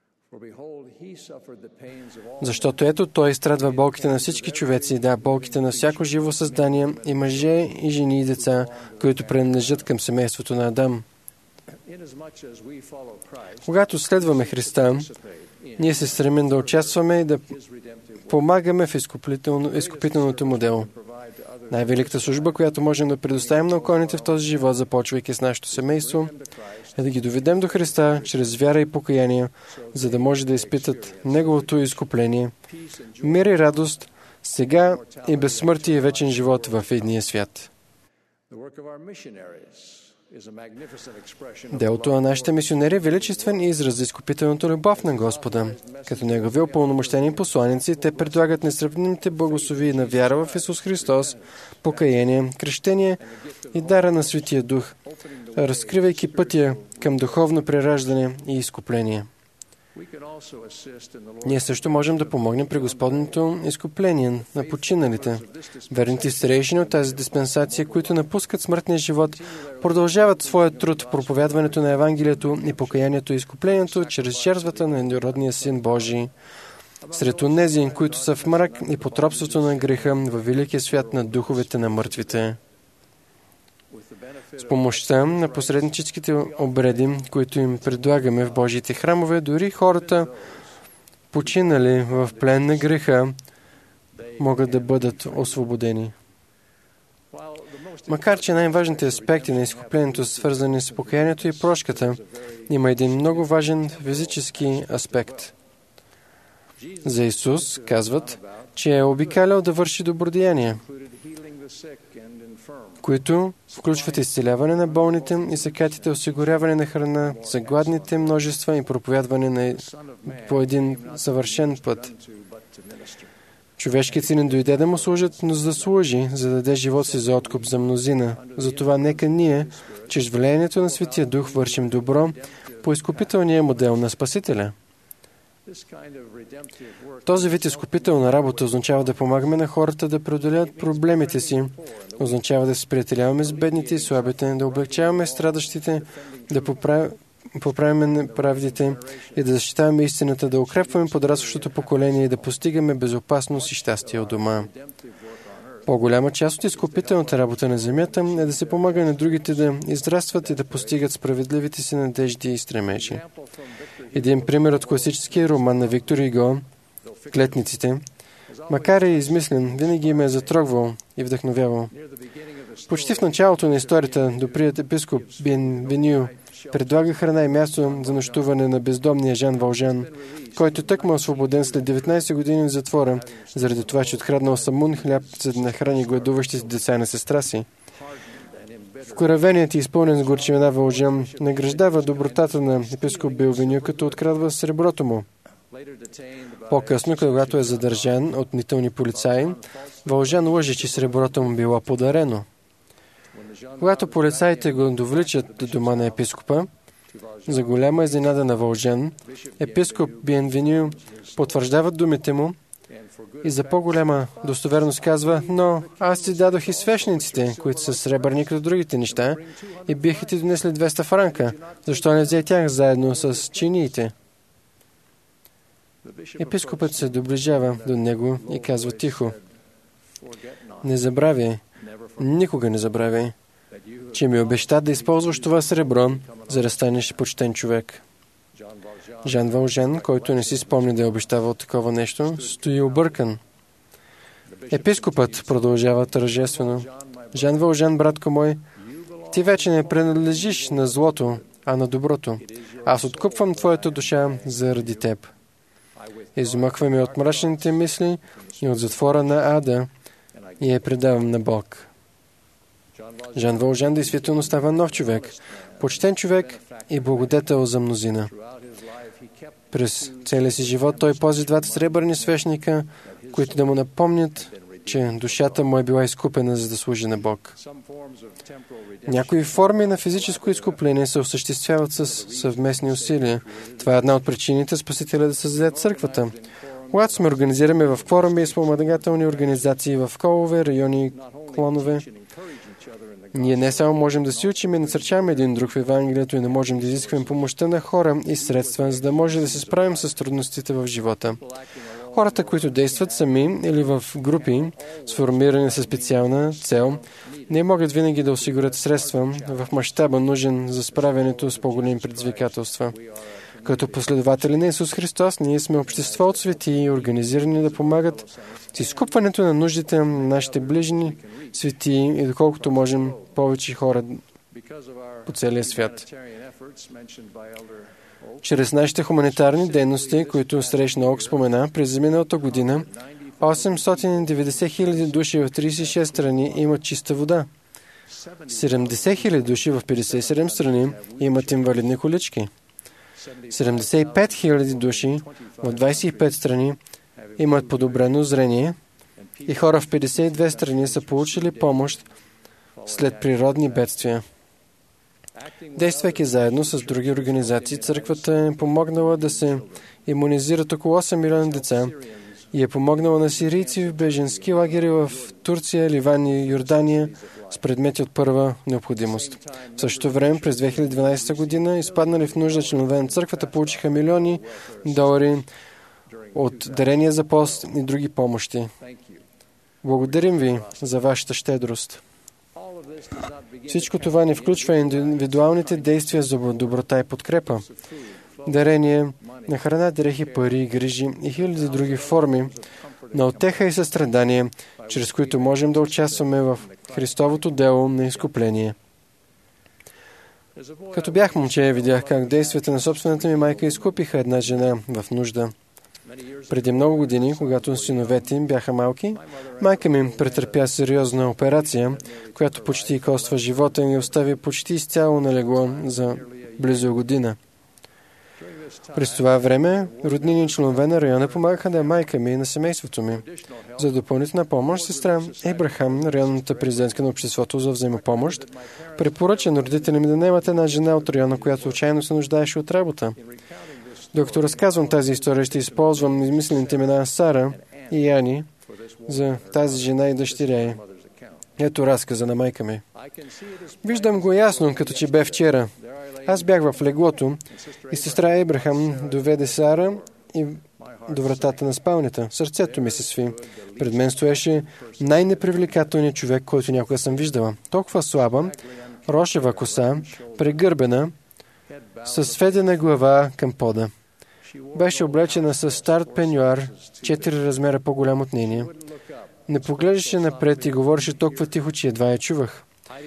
Защото ето Той изстрадва болките на всички човеци, да, болките на всяко живо създание и мъже, и жени, и деца, които принадлежат към семейството на Адам. Когато следваме Христа, ние се стремим да участваме и да помагаме в изкупителното му дело. Най-великата служба, която можем да предоставим на околните в този живот, започвайки с нашето семейство, е да ги доведем до Христа чрез вяра и покаяние, за да може да изпитат Неговото изкупление, мир и радост, сега и безсмъртие и вечен живот в едния свят. Делото на нашите мисионери е величествен израз за изкупителната любов на Господа. Като Негови упълномощени посланици, те предлагат несравнимите благословии на вяра в Исус Христос, покаяние, кръщение и дара на Светия Дух, разкривайки пътя към духовно прераждане и изкупление. Ние също можем да помогнем при Господното изкупление на починалите. Верните старейшини от тази диспенсация, които напускат смъртния живот, продължават своят труд в проповядването на Евангелието и покаянието и изкуплението чрез жертвата на еднородния Син Божий. Сред онези, които са в мрак и под робството на греха във великия свят на духовете на мъртвите. С помощта на посредническите обреди, които им предлагаме в Божиите храмове, дори хората, починали в плен на греха, могат да бъдат освободени. Макар че най-важните аспекти на изкуплението са свързани с покаянието и прошката, има един много важен физически аспект. За Исус казват, че е обикалял да върши добродеяния, които включват изцеляване на болните и сакатите, осигуряване на храна за гладните множества и проповядване по един съвършен път. Човешкият син дойде да му служат, но за да служи, за да даде живот си за откуп за мнозина. Затова нека ние, чрез влиянието на Светия Дух, вършим добро по изкупителния модел на Спасителя. Този вид изкупителна работа означава да помагаме на хората да преодолят проблемите си, означава да се приятеляваме с бедните и слабите, да облегчаваме страдащите, да поправяме неправдите и да защитаваме истината, да укрепваме подрастващото поколение и да постигаме безопасност и щастие от дома. По-голяма част от изкупителната работа на земята е да се помага на другите да израстват и да постигат справедливите си надежди и стремежи. Един пример от класическия роман на Виктор Юго, Клетниците, макар и измислен, винаги ме е затрогвал и вдъхновявал. Почти в началото на историята, доприят епископ Бенвеню предлага храна и място за нощуване на бездомния Жан Вължан, който тъкмо освободен след 19 години в затвора, заради това, че откраднал самун хляб, за да нахрани гладуващите деца на сестра си. Вкоравеният и изпълнен с горчивина Вължан награждава добротата на епископ Белвеню, като открадва среброто му. По-късно, когато е задържан от мнителни полицаи, Вължан лъже, че среброто му било подарено. Когато полицаите го довличат до дома на епископа, за голяма изненада на Вължан, епископ Биенвеню потвърждава думите му и за по-голяма достоверност казва: но аз ти дадох и свещениците, които са сребърни като другите неща, и биха ти донесли 200 франка. Защо не взе тях заедно с чиниите? Епископът се доближава до него и казва тихо: не забравяй, никога не забравяй, че ми обеща да използваш това сребро, за да станеш почтен човек. Жан Вължан, който не си спомня да е обещавал такова нещо, стои объркан. Епископът продължава тържествено: Жан Вължан, братко мой, ти вече не принадлежиш на злото, а на доброто. Аз откупвам твоята душа заради теб. Измъквам я от мрачните мисли и от затвора на ада и я предавам на Бог. Жан Вължан действително става нов човек, почтен човек и благодетел за мнозина. През целия си живот той пази двата сребърни свещника, които да му напомнят, че душата му е била изкупена, за да служи на Бог. Някои форми на физическо изкупление се осъществяват с съвместни усилия. Това е една от причините Спасителя да създаде църквата. Когато сме организираме в кворуми и спомагателни организации в колове, райони и клонове, ние не само можем да си учим и насърчаваме един друг в Евангелието и не можем да изискваме помощта на хора и средства, за да може да се справим с трудностите в живота. Хората, които действат сами или в групи, сформирани със специална цел, не могат винаги да осигурят средства в мащаба, нужен за справянето с по-големи предизвикателства. Като последователи на Исус Христос, ние сме общество от светии, организирани да помагат с изкупването на нуждите на нашите ближни светии и доколкото можем повече хора по целия свят. Чрез нашите хуманитарни дейности, които срещна Ок спомена, през миналата година 890 хиляди души в 36 страни имат чиста вода. 70 хиляди души в 57 страни имат инвалидни колички. 75 хиляди души в 25 страни имат подобрено зрение и хора в 52 страни са получили помощ след природни бедствия. Действайки заедно с други организации, църквата е помогнала да се имунизират около 8 милиона деца и е помогнала на сирийци в беженски лагери в Турция, Ливан и Йордания с предмети от първа необходимост. В същото време, през 2012 година, изпаднали в нужда членове на църквата получиха милиони долари от дарения за пост и други помощи. Благодарим ви за вашата щедрост. Всичко това не включва индивидуалните действия за доброта и подкрепа. Дарение на храна, дрехи, пари, грижи и хиляди други форми на утеха и състрадание, чрез които можем да участваме в Христовото дело на изкупление. Като бях момче, видях как действията на собствената ми майка изкупиха една жена в нужда. Преди много години, когато синовете им бяха малки, майка ми претърпя сериозна операция, която почти коства живота и остави почти изцяло на легло за близо година. През това време роднини и членове на района помагаха на майка ми и на семейството ми. За допълнителна помощ, сестра Ебрахам, районната президентка на обществото за взаимопомощ, препоръча на родителите ми да наемат една жена от района, която отчаяно се нуждаеше от работа. Докато разказвам тази история, ще използвам измислените имена Сара и Яни за тази жена и дъщеря й. Ето разказа на майка ми. Виждам го ясно, като че бе вчера. Аз бях в леглото и сестра Ебрахам доведе Сара и до вратата на спалнята. Сърцето ми се сви. Пред мен стоеше най-непривлекателният човек, който някога съм виждала. Толкова слаба, рошева коса, прегърбена, със сведена глава към пода. Беше облечена с стар пенюар, 4 размера по-голям от нейния. Не поглеждаше напред и говореше толкова тихо, че едва я чувах.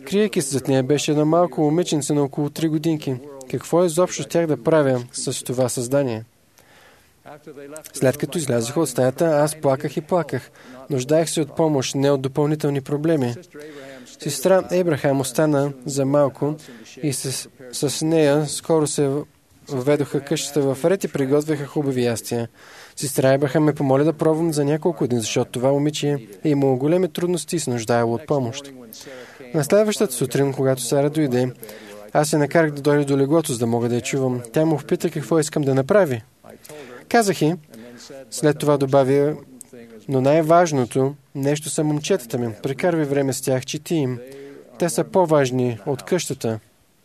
Криейки се зад нея беше едно малко момиченце на около 3 годинки. Какво изобщо щях да правя с това създание? След като излязох от стаята, аз плаках и плаках. Нуждаех се от помощ, не от допълнителни проблеми. Сестра Ейбрахам остана за малко и с нея скоро се введоха къщата в ред и приготвяха хубави ястия. Сестра Ейбрахам ме помоли да пробвам за няколко дни, защото това момиче е имало големи трудности и се нуждаело от помощ. На следващата сутрин, когато Сара дойде, аз я накарах да дойде до леглото, за да мога да я чувам. Тя му попита какво искам да направи. Казах й, след това добавя, но най-важното нещо са момчетата ми. Прекарвай време с тях, чети им. Те са по-важни от къщата.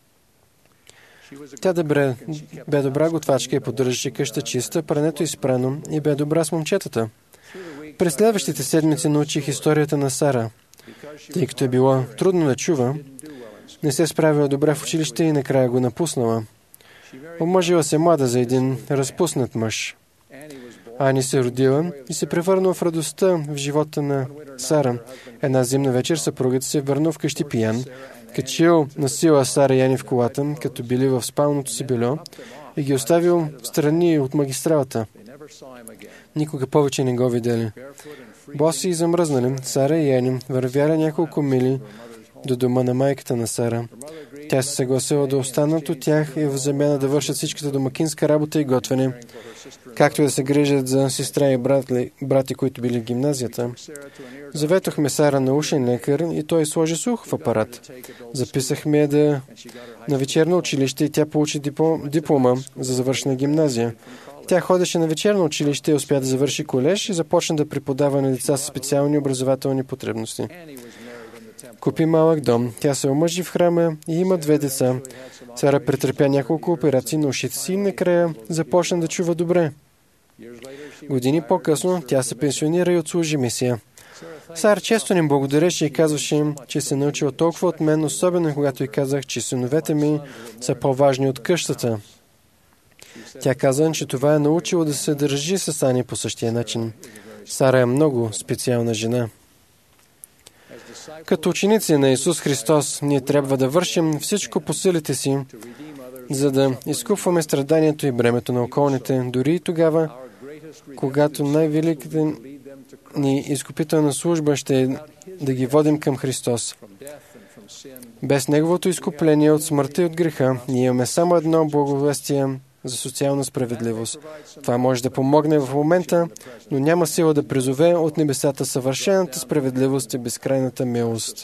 Тя бе добра готвачка и поддържаше къща чиста, прането изпрано и бе добра с момчетата. През следващите седмици научих историята на Сара. Тъй като е било трудно да чува, не се справила добре в училище и накрая го напуснала. Омъжила се млада за един разпуснат мъж. Ани се родила и се превърнала в радостта в живота на Сара. Една зимна вечер съпругът се върнал вкъщи пиян, качил на сила Сара и Ани в колата, като били в спалното си бельо, и ги оставил в страни от магистралата. Никога повече не го видели. Боси и замръзнали, Сара и Ани вървяли няколко мили до дома на майката на Сара. Тя се съгласила да останат от тях и в замяна да вършат всичката домакинска работа и готвене, както и да се грижат за сестра и брати, които били в гимназията. Заветохме Сара на ушен лекар и той сложи слухов апарат. Записахме я на вечерно училище и тя получи диплома за завършена гимназия. Тя ходеше на вечерно училище и успя да завърши колеж и започна да преподава на деца с специални образователни потребности. Купи малък дом. Тя се омъжи в храма и има 2 деца. Сара претърпя няколко операции на ушите си и накрая започна да чува добре. Години по-късно тя се пенсионира и отслужи мисия. Сара често ни благодареше и казваше, че се научила толкова от мен, особено когато й казах, че синовете ми са по-важни от къщата. Тя каза, че това е научило да се държи с Ани по същия начин. Сара е много специална жена. Като ученици на Исус Христос, ние трябва да вършим всичко по силите си, за да изкупваме страданието и бремето на околните, дори и тогава, когато най-великата ни изкупителна служба ще е да ги водим към Христос. Без Неговото изкупление от смъртта и от греха, ние имаме само едно благовестие за социална справедливост. Това може да помогне в момента, но няма сила да призове от небесата съвършената справедливост и безкрайната милост.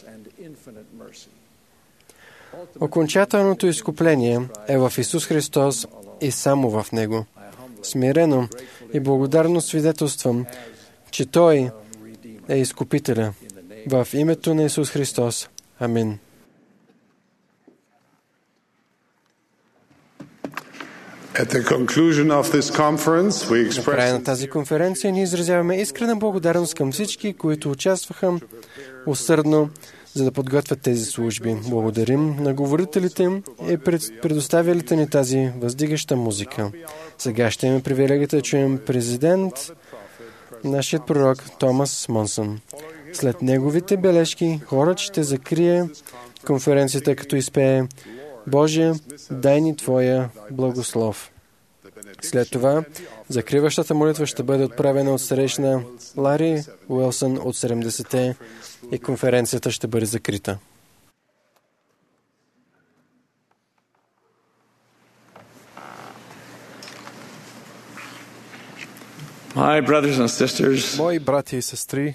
Окончателното изкупление е в Исус Христос и само в Него. Смирено и благодарно свидетелствам, че Той е изкупителя. В името на Исус Христос. Амин. В края на тази конференция ние изразяваме искрена благодарност към всички, които участваха усърдно, за да подготвят тези служби. Благодарим на говорителите и предоставялите ни тази въздигаща музика. Сега ще имаме привилегията да чуем президент, нашият пророк Томас Монсън. След неговите бележки, хорът ще закрие конференцията, като изпее Боже, дай ни Твоя благослов. След това, закриващата молитва ще бъде отправена от старейшина Лари Уилсън от 70-те и конференцията ще бъде закрита. Мои брати и сестри,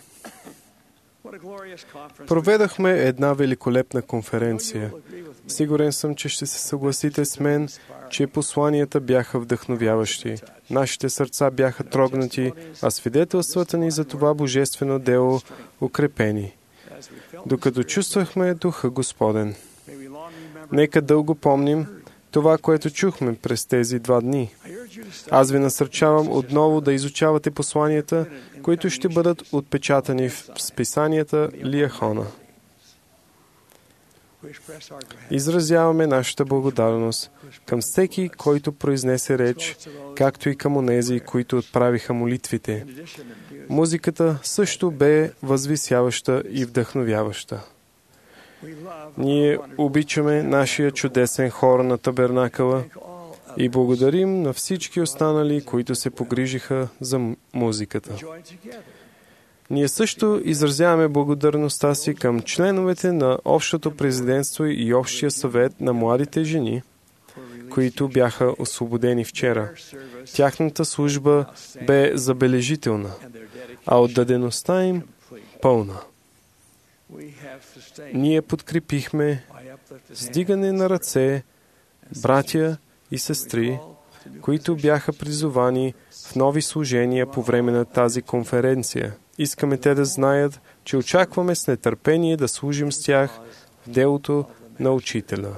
проведохме една великолепна конференция. Сигурен съм, че ще се съгласите с мен, че посланията бяха вдъхновяващи. Нашите сърца бяха трогнати, а свидетелствата ни за това божествено дело укрепени. Докато чувствахме Духа Господен. Нека дълго помним това, което чухме през тези 2 дни. Аз ви насърчавам отново да изучавате посланията, които ще бъдат отпечатани в списанията Лиахона. Изразяваме нашата благодарност към всеки, който произнесе реч, както и към онези, които отправиха молитвите. Музиката също бе възвисяваща и вдъхновяваща. Ние обичаме нашия чудесен хор на Табернакъла и благодарим на всички останали, които се погрижиха за музиката. Ние също изразяваме благодарността си към членовете на Общото президентство и Общия съвет на младите жени, които бяха освободени вчера. Тяхната служба бе забележителна, а отдадеността им пълна. Ние подкрепихме с дигане на ръце братя и сестри, които бяха призовани в нови служения по време на тази конференция. Искаме те да знаят, че очакваме с нетърпение да служим с тях в делото на Учителя.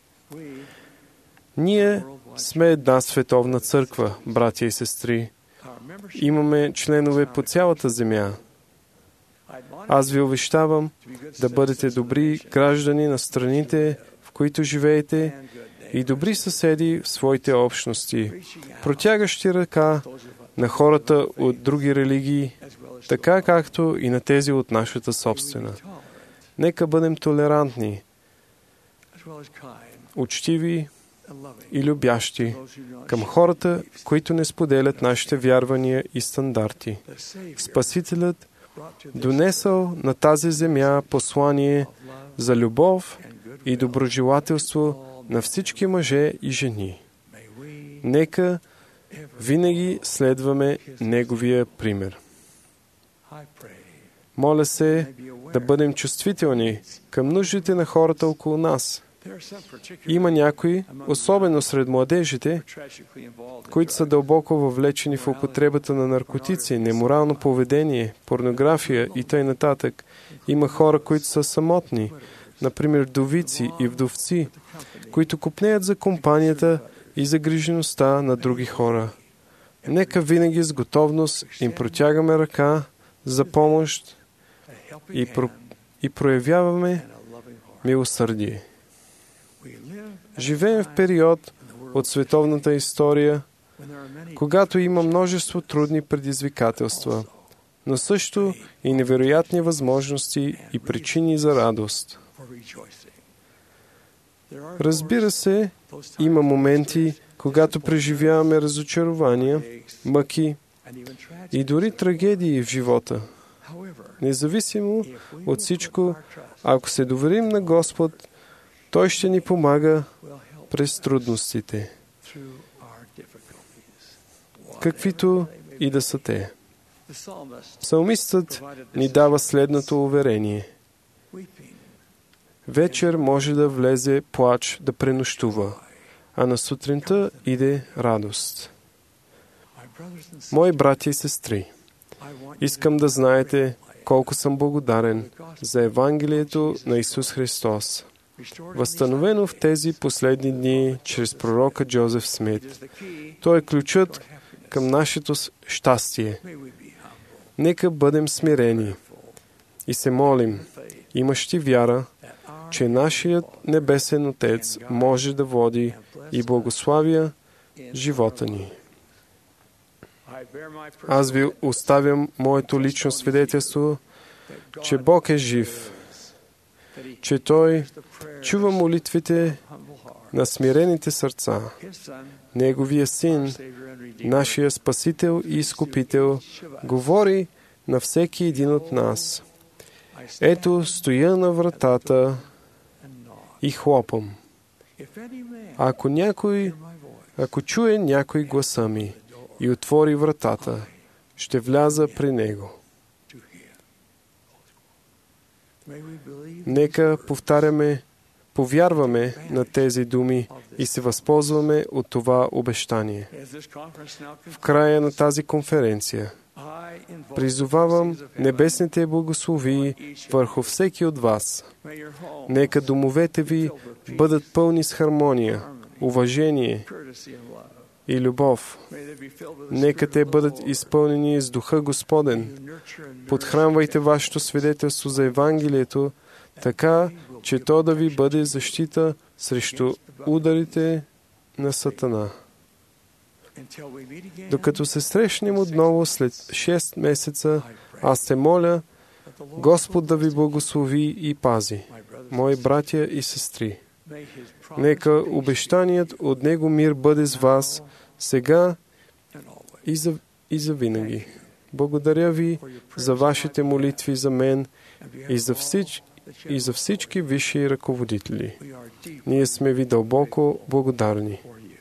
Ние сме една световна църква, братя и сестри. Имаме членове по цялата земя. Аз ви увещавам да бъдете добри граждани на страните, в които живеете, и добри съседи в своите общности, протягащи ръка на хората от други религии, така както и на тези от нашата собствена. Нека бъдем толерантни, учтиви и любящи към хората, които не споделят нашите вярвания и стандарти. Спасителят донесъл на тази земя послание за любов и доброжелателство на всички мъже и жени. Нека винаги следваме Неговия пример. Моля се да бъдем чувствителни към нуждите на хората около нас. Има някои, особено сред младежите, които са дълбоко въвлечени в употребата на наркотици, неморално поведение, порнография и т.н. Има хора, които са самотни, например вдовици и вдовци, които копнеят за компанията и загрижеността на други хора. Нека винаги с готовност им протягаме ръка за помощ и проявяваме милосърдие. Живеем в период от световната история, когато има множество трудни предизвикателства, но също и невероятни възможности и причини за радост. Разбира се, има моменти, когато преживяваме разочарования, мъки и дори трагедии в живота. Независимо от всичко, ако се доверим на Господ, Той ще ни помага през трудностите, каквито и да са те. Псалмистът ни дава следното уверение. Вечер може да влезе плач да пренощува, а на сутринта иде радост. Мои братя и сестри, искам да знаете колко съм благодарен за Евангелието на Исус Христос, възстановено в тези последни дни чрез пророка Джозеф Смит. Той е ключът към нашето щастие. Нека бъдем смирени и се молим, имащи вяра, че нашият Небесен Отец може да води и благославя живота ни. Аз ви оставям моето лично свидетелство, че Бог е жив, че Той чува молитвите на смирените сърца. Неговия Син, нашия Спасител и Изкупител, говори на всеки един от нас. Ето, стоя на вратата и хлопам. Ако чуе някой гласа ми и отвори вратата, ще вляза при него. Нека повярваме на тези думи и се възползваме от това обещание. В края на тази конференция призовавам небесните благословии върху всеки от вас. Нека домовете ви бъдат пълни с хармония, уважение и любов. Нека те бъдат изпълнени с Духа Господен. Подхранвайте вашето свидетелство за Евангелието, така, че то да ви бъде защита срещу ударите на Сатана. Докато се срещнем отново след 6 месеца, аз те моля, Господ да ви благослови и пази. мои братя и сестри. Нека обещаният от Него мир бъде с вас сега и за винаги. Благодаря ви за вашите молитви за мен и за всички висши ръководители. Ние сме ви дълбоко благодарни.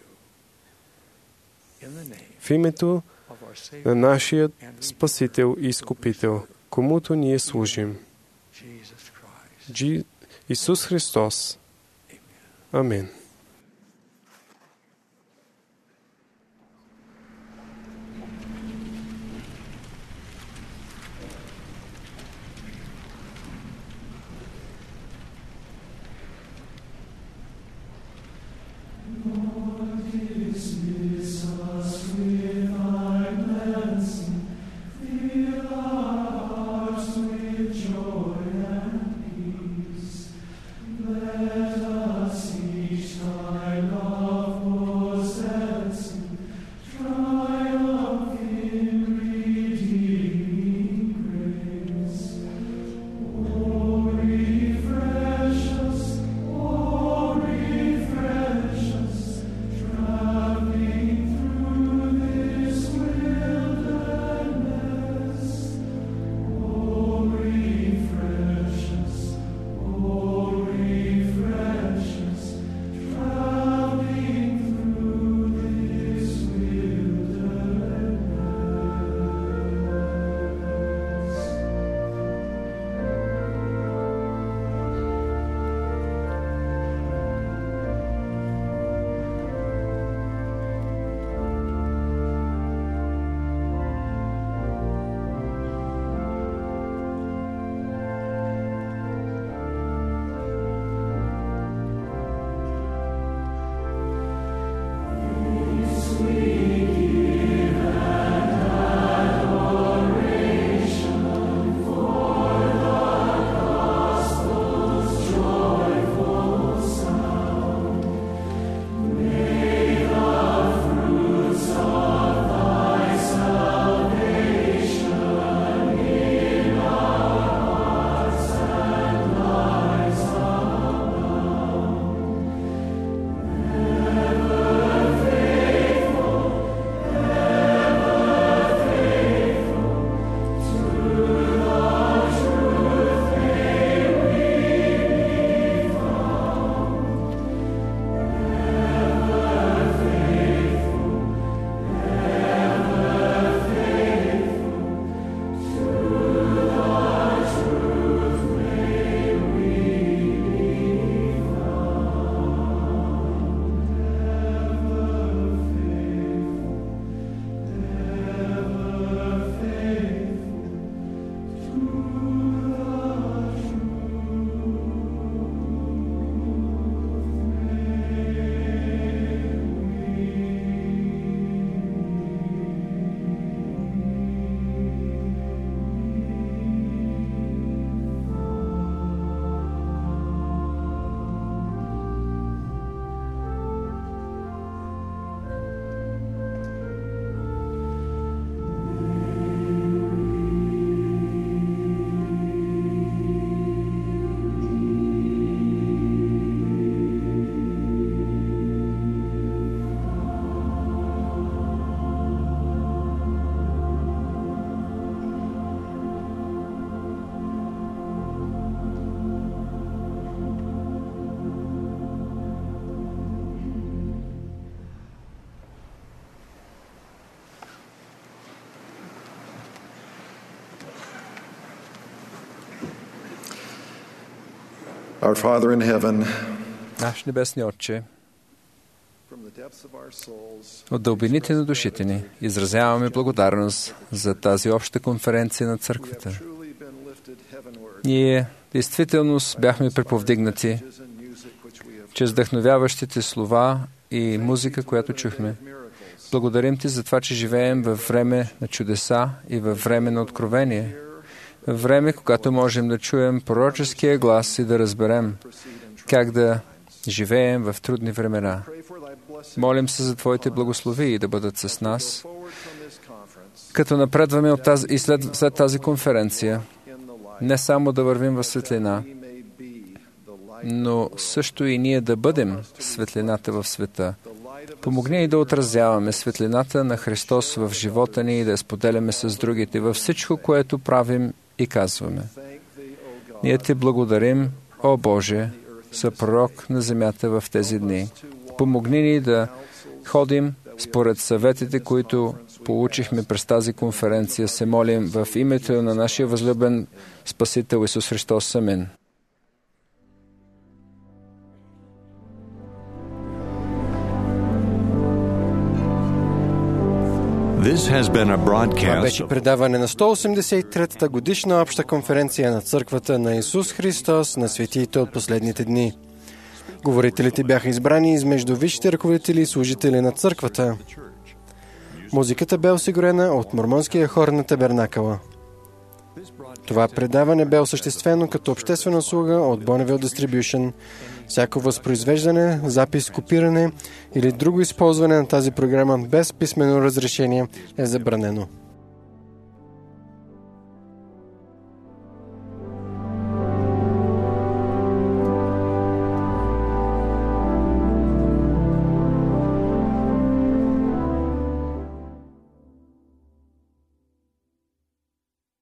В името на нашия Спасител и Изкупител, комуто ние служим, Исус Христос. Амин. Our Father in heaven, Наш Небесни Отче, от дълбините на душите ни изразяваме благодарност за тази обща конференция на Църквата. Ние действително бяхме преповдигнати чрез вдъхновяващите слова и музика, която чухме. Благодарим Ти за това, че живеем във време на чудеса и във време на откровение. Време, когато можем да чуем пророческия глас и да разберем как да живеем в трудни времена. Молим се за Твоите благословии да бъдат с нас, като напредваме и след тази конференция, не само да вървим в светлина, но също и ние да бъдем светлината в света. Помогни ни да отразяваме светлината на Христос в живота ни и да я споделяме с другите във всичко, което правим и казваме. Ние Ти благодарим, о Боже, за пророк на земята в тези дни. Помогни ни да ходим според съветите, които получихме през тази конференция. Се молим в името на нашия възлюбен Спасител Исус Христос. Амин. Това беше предаване на 183-та годишна обща конференция на Църквата на Исус Христос на светиите от последните дни. Говорителите бяха избрани измежду висшите ръководители и служители на Църквата. Музиката бе осигурена от Мормонския хор на Табернакъла. Това предаване бе осъществено като обществена услуга от Bonneville Distribution. Всяко възпроизвеждане, запис, копиране или друго използване на тази програма без писмено разрешение е забранено.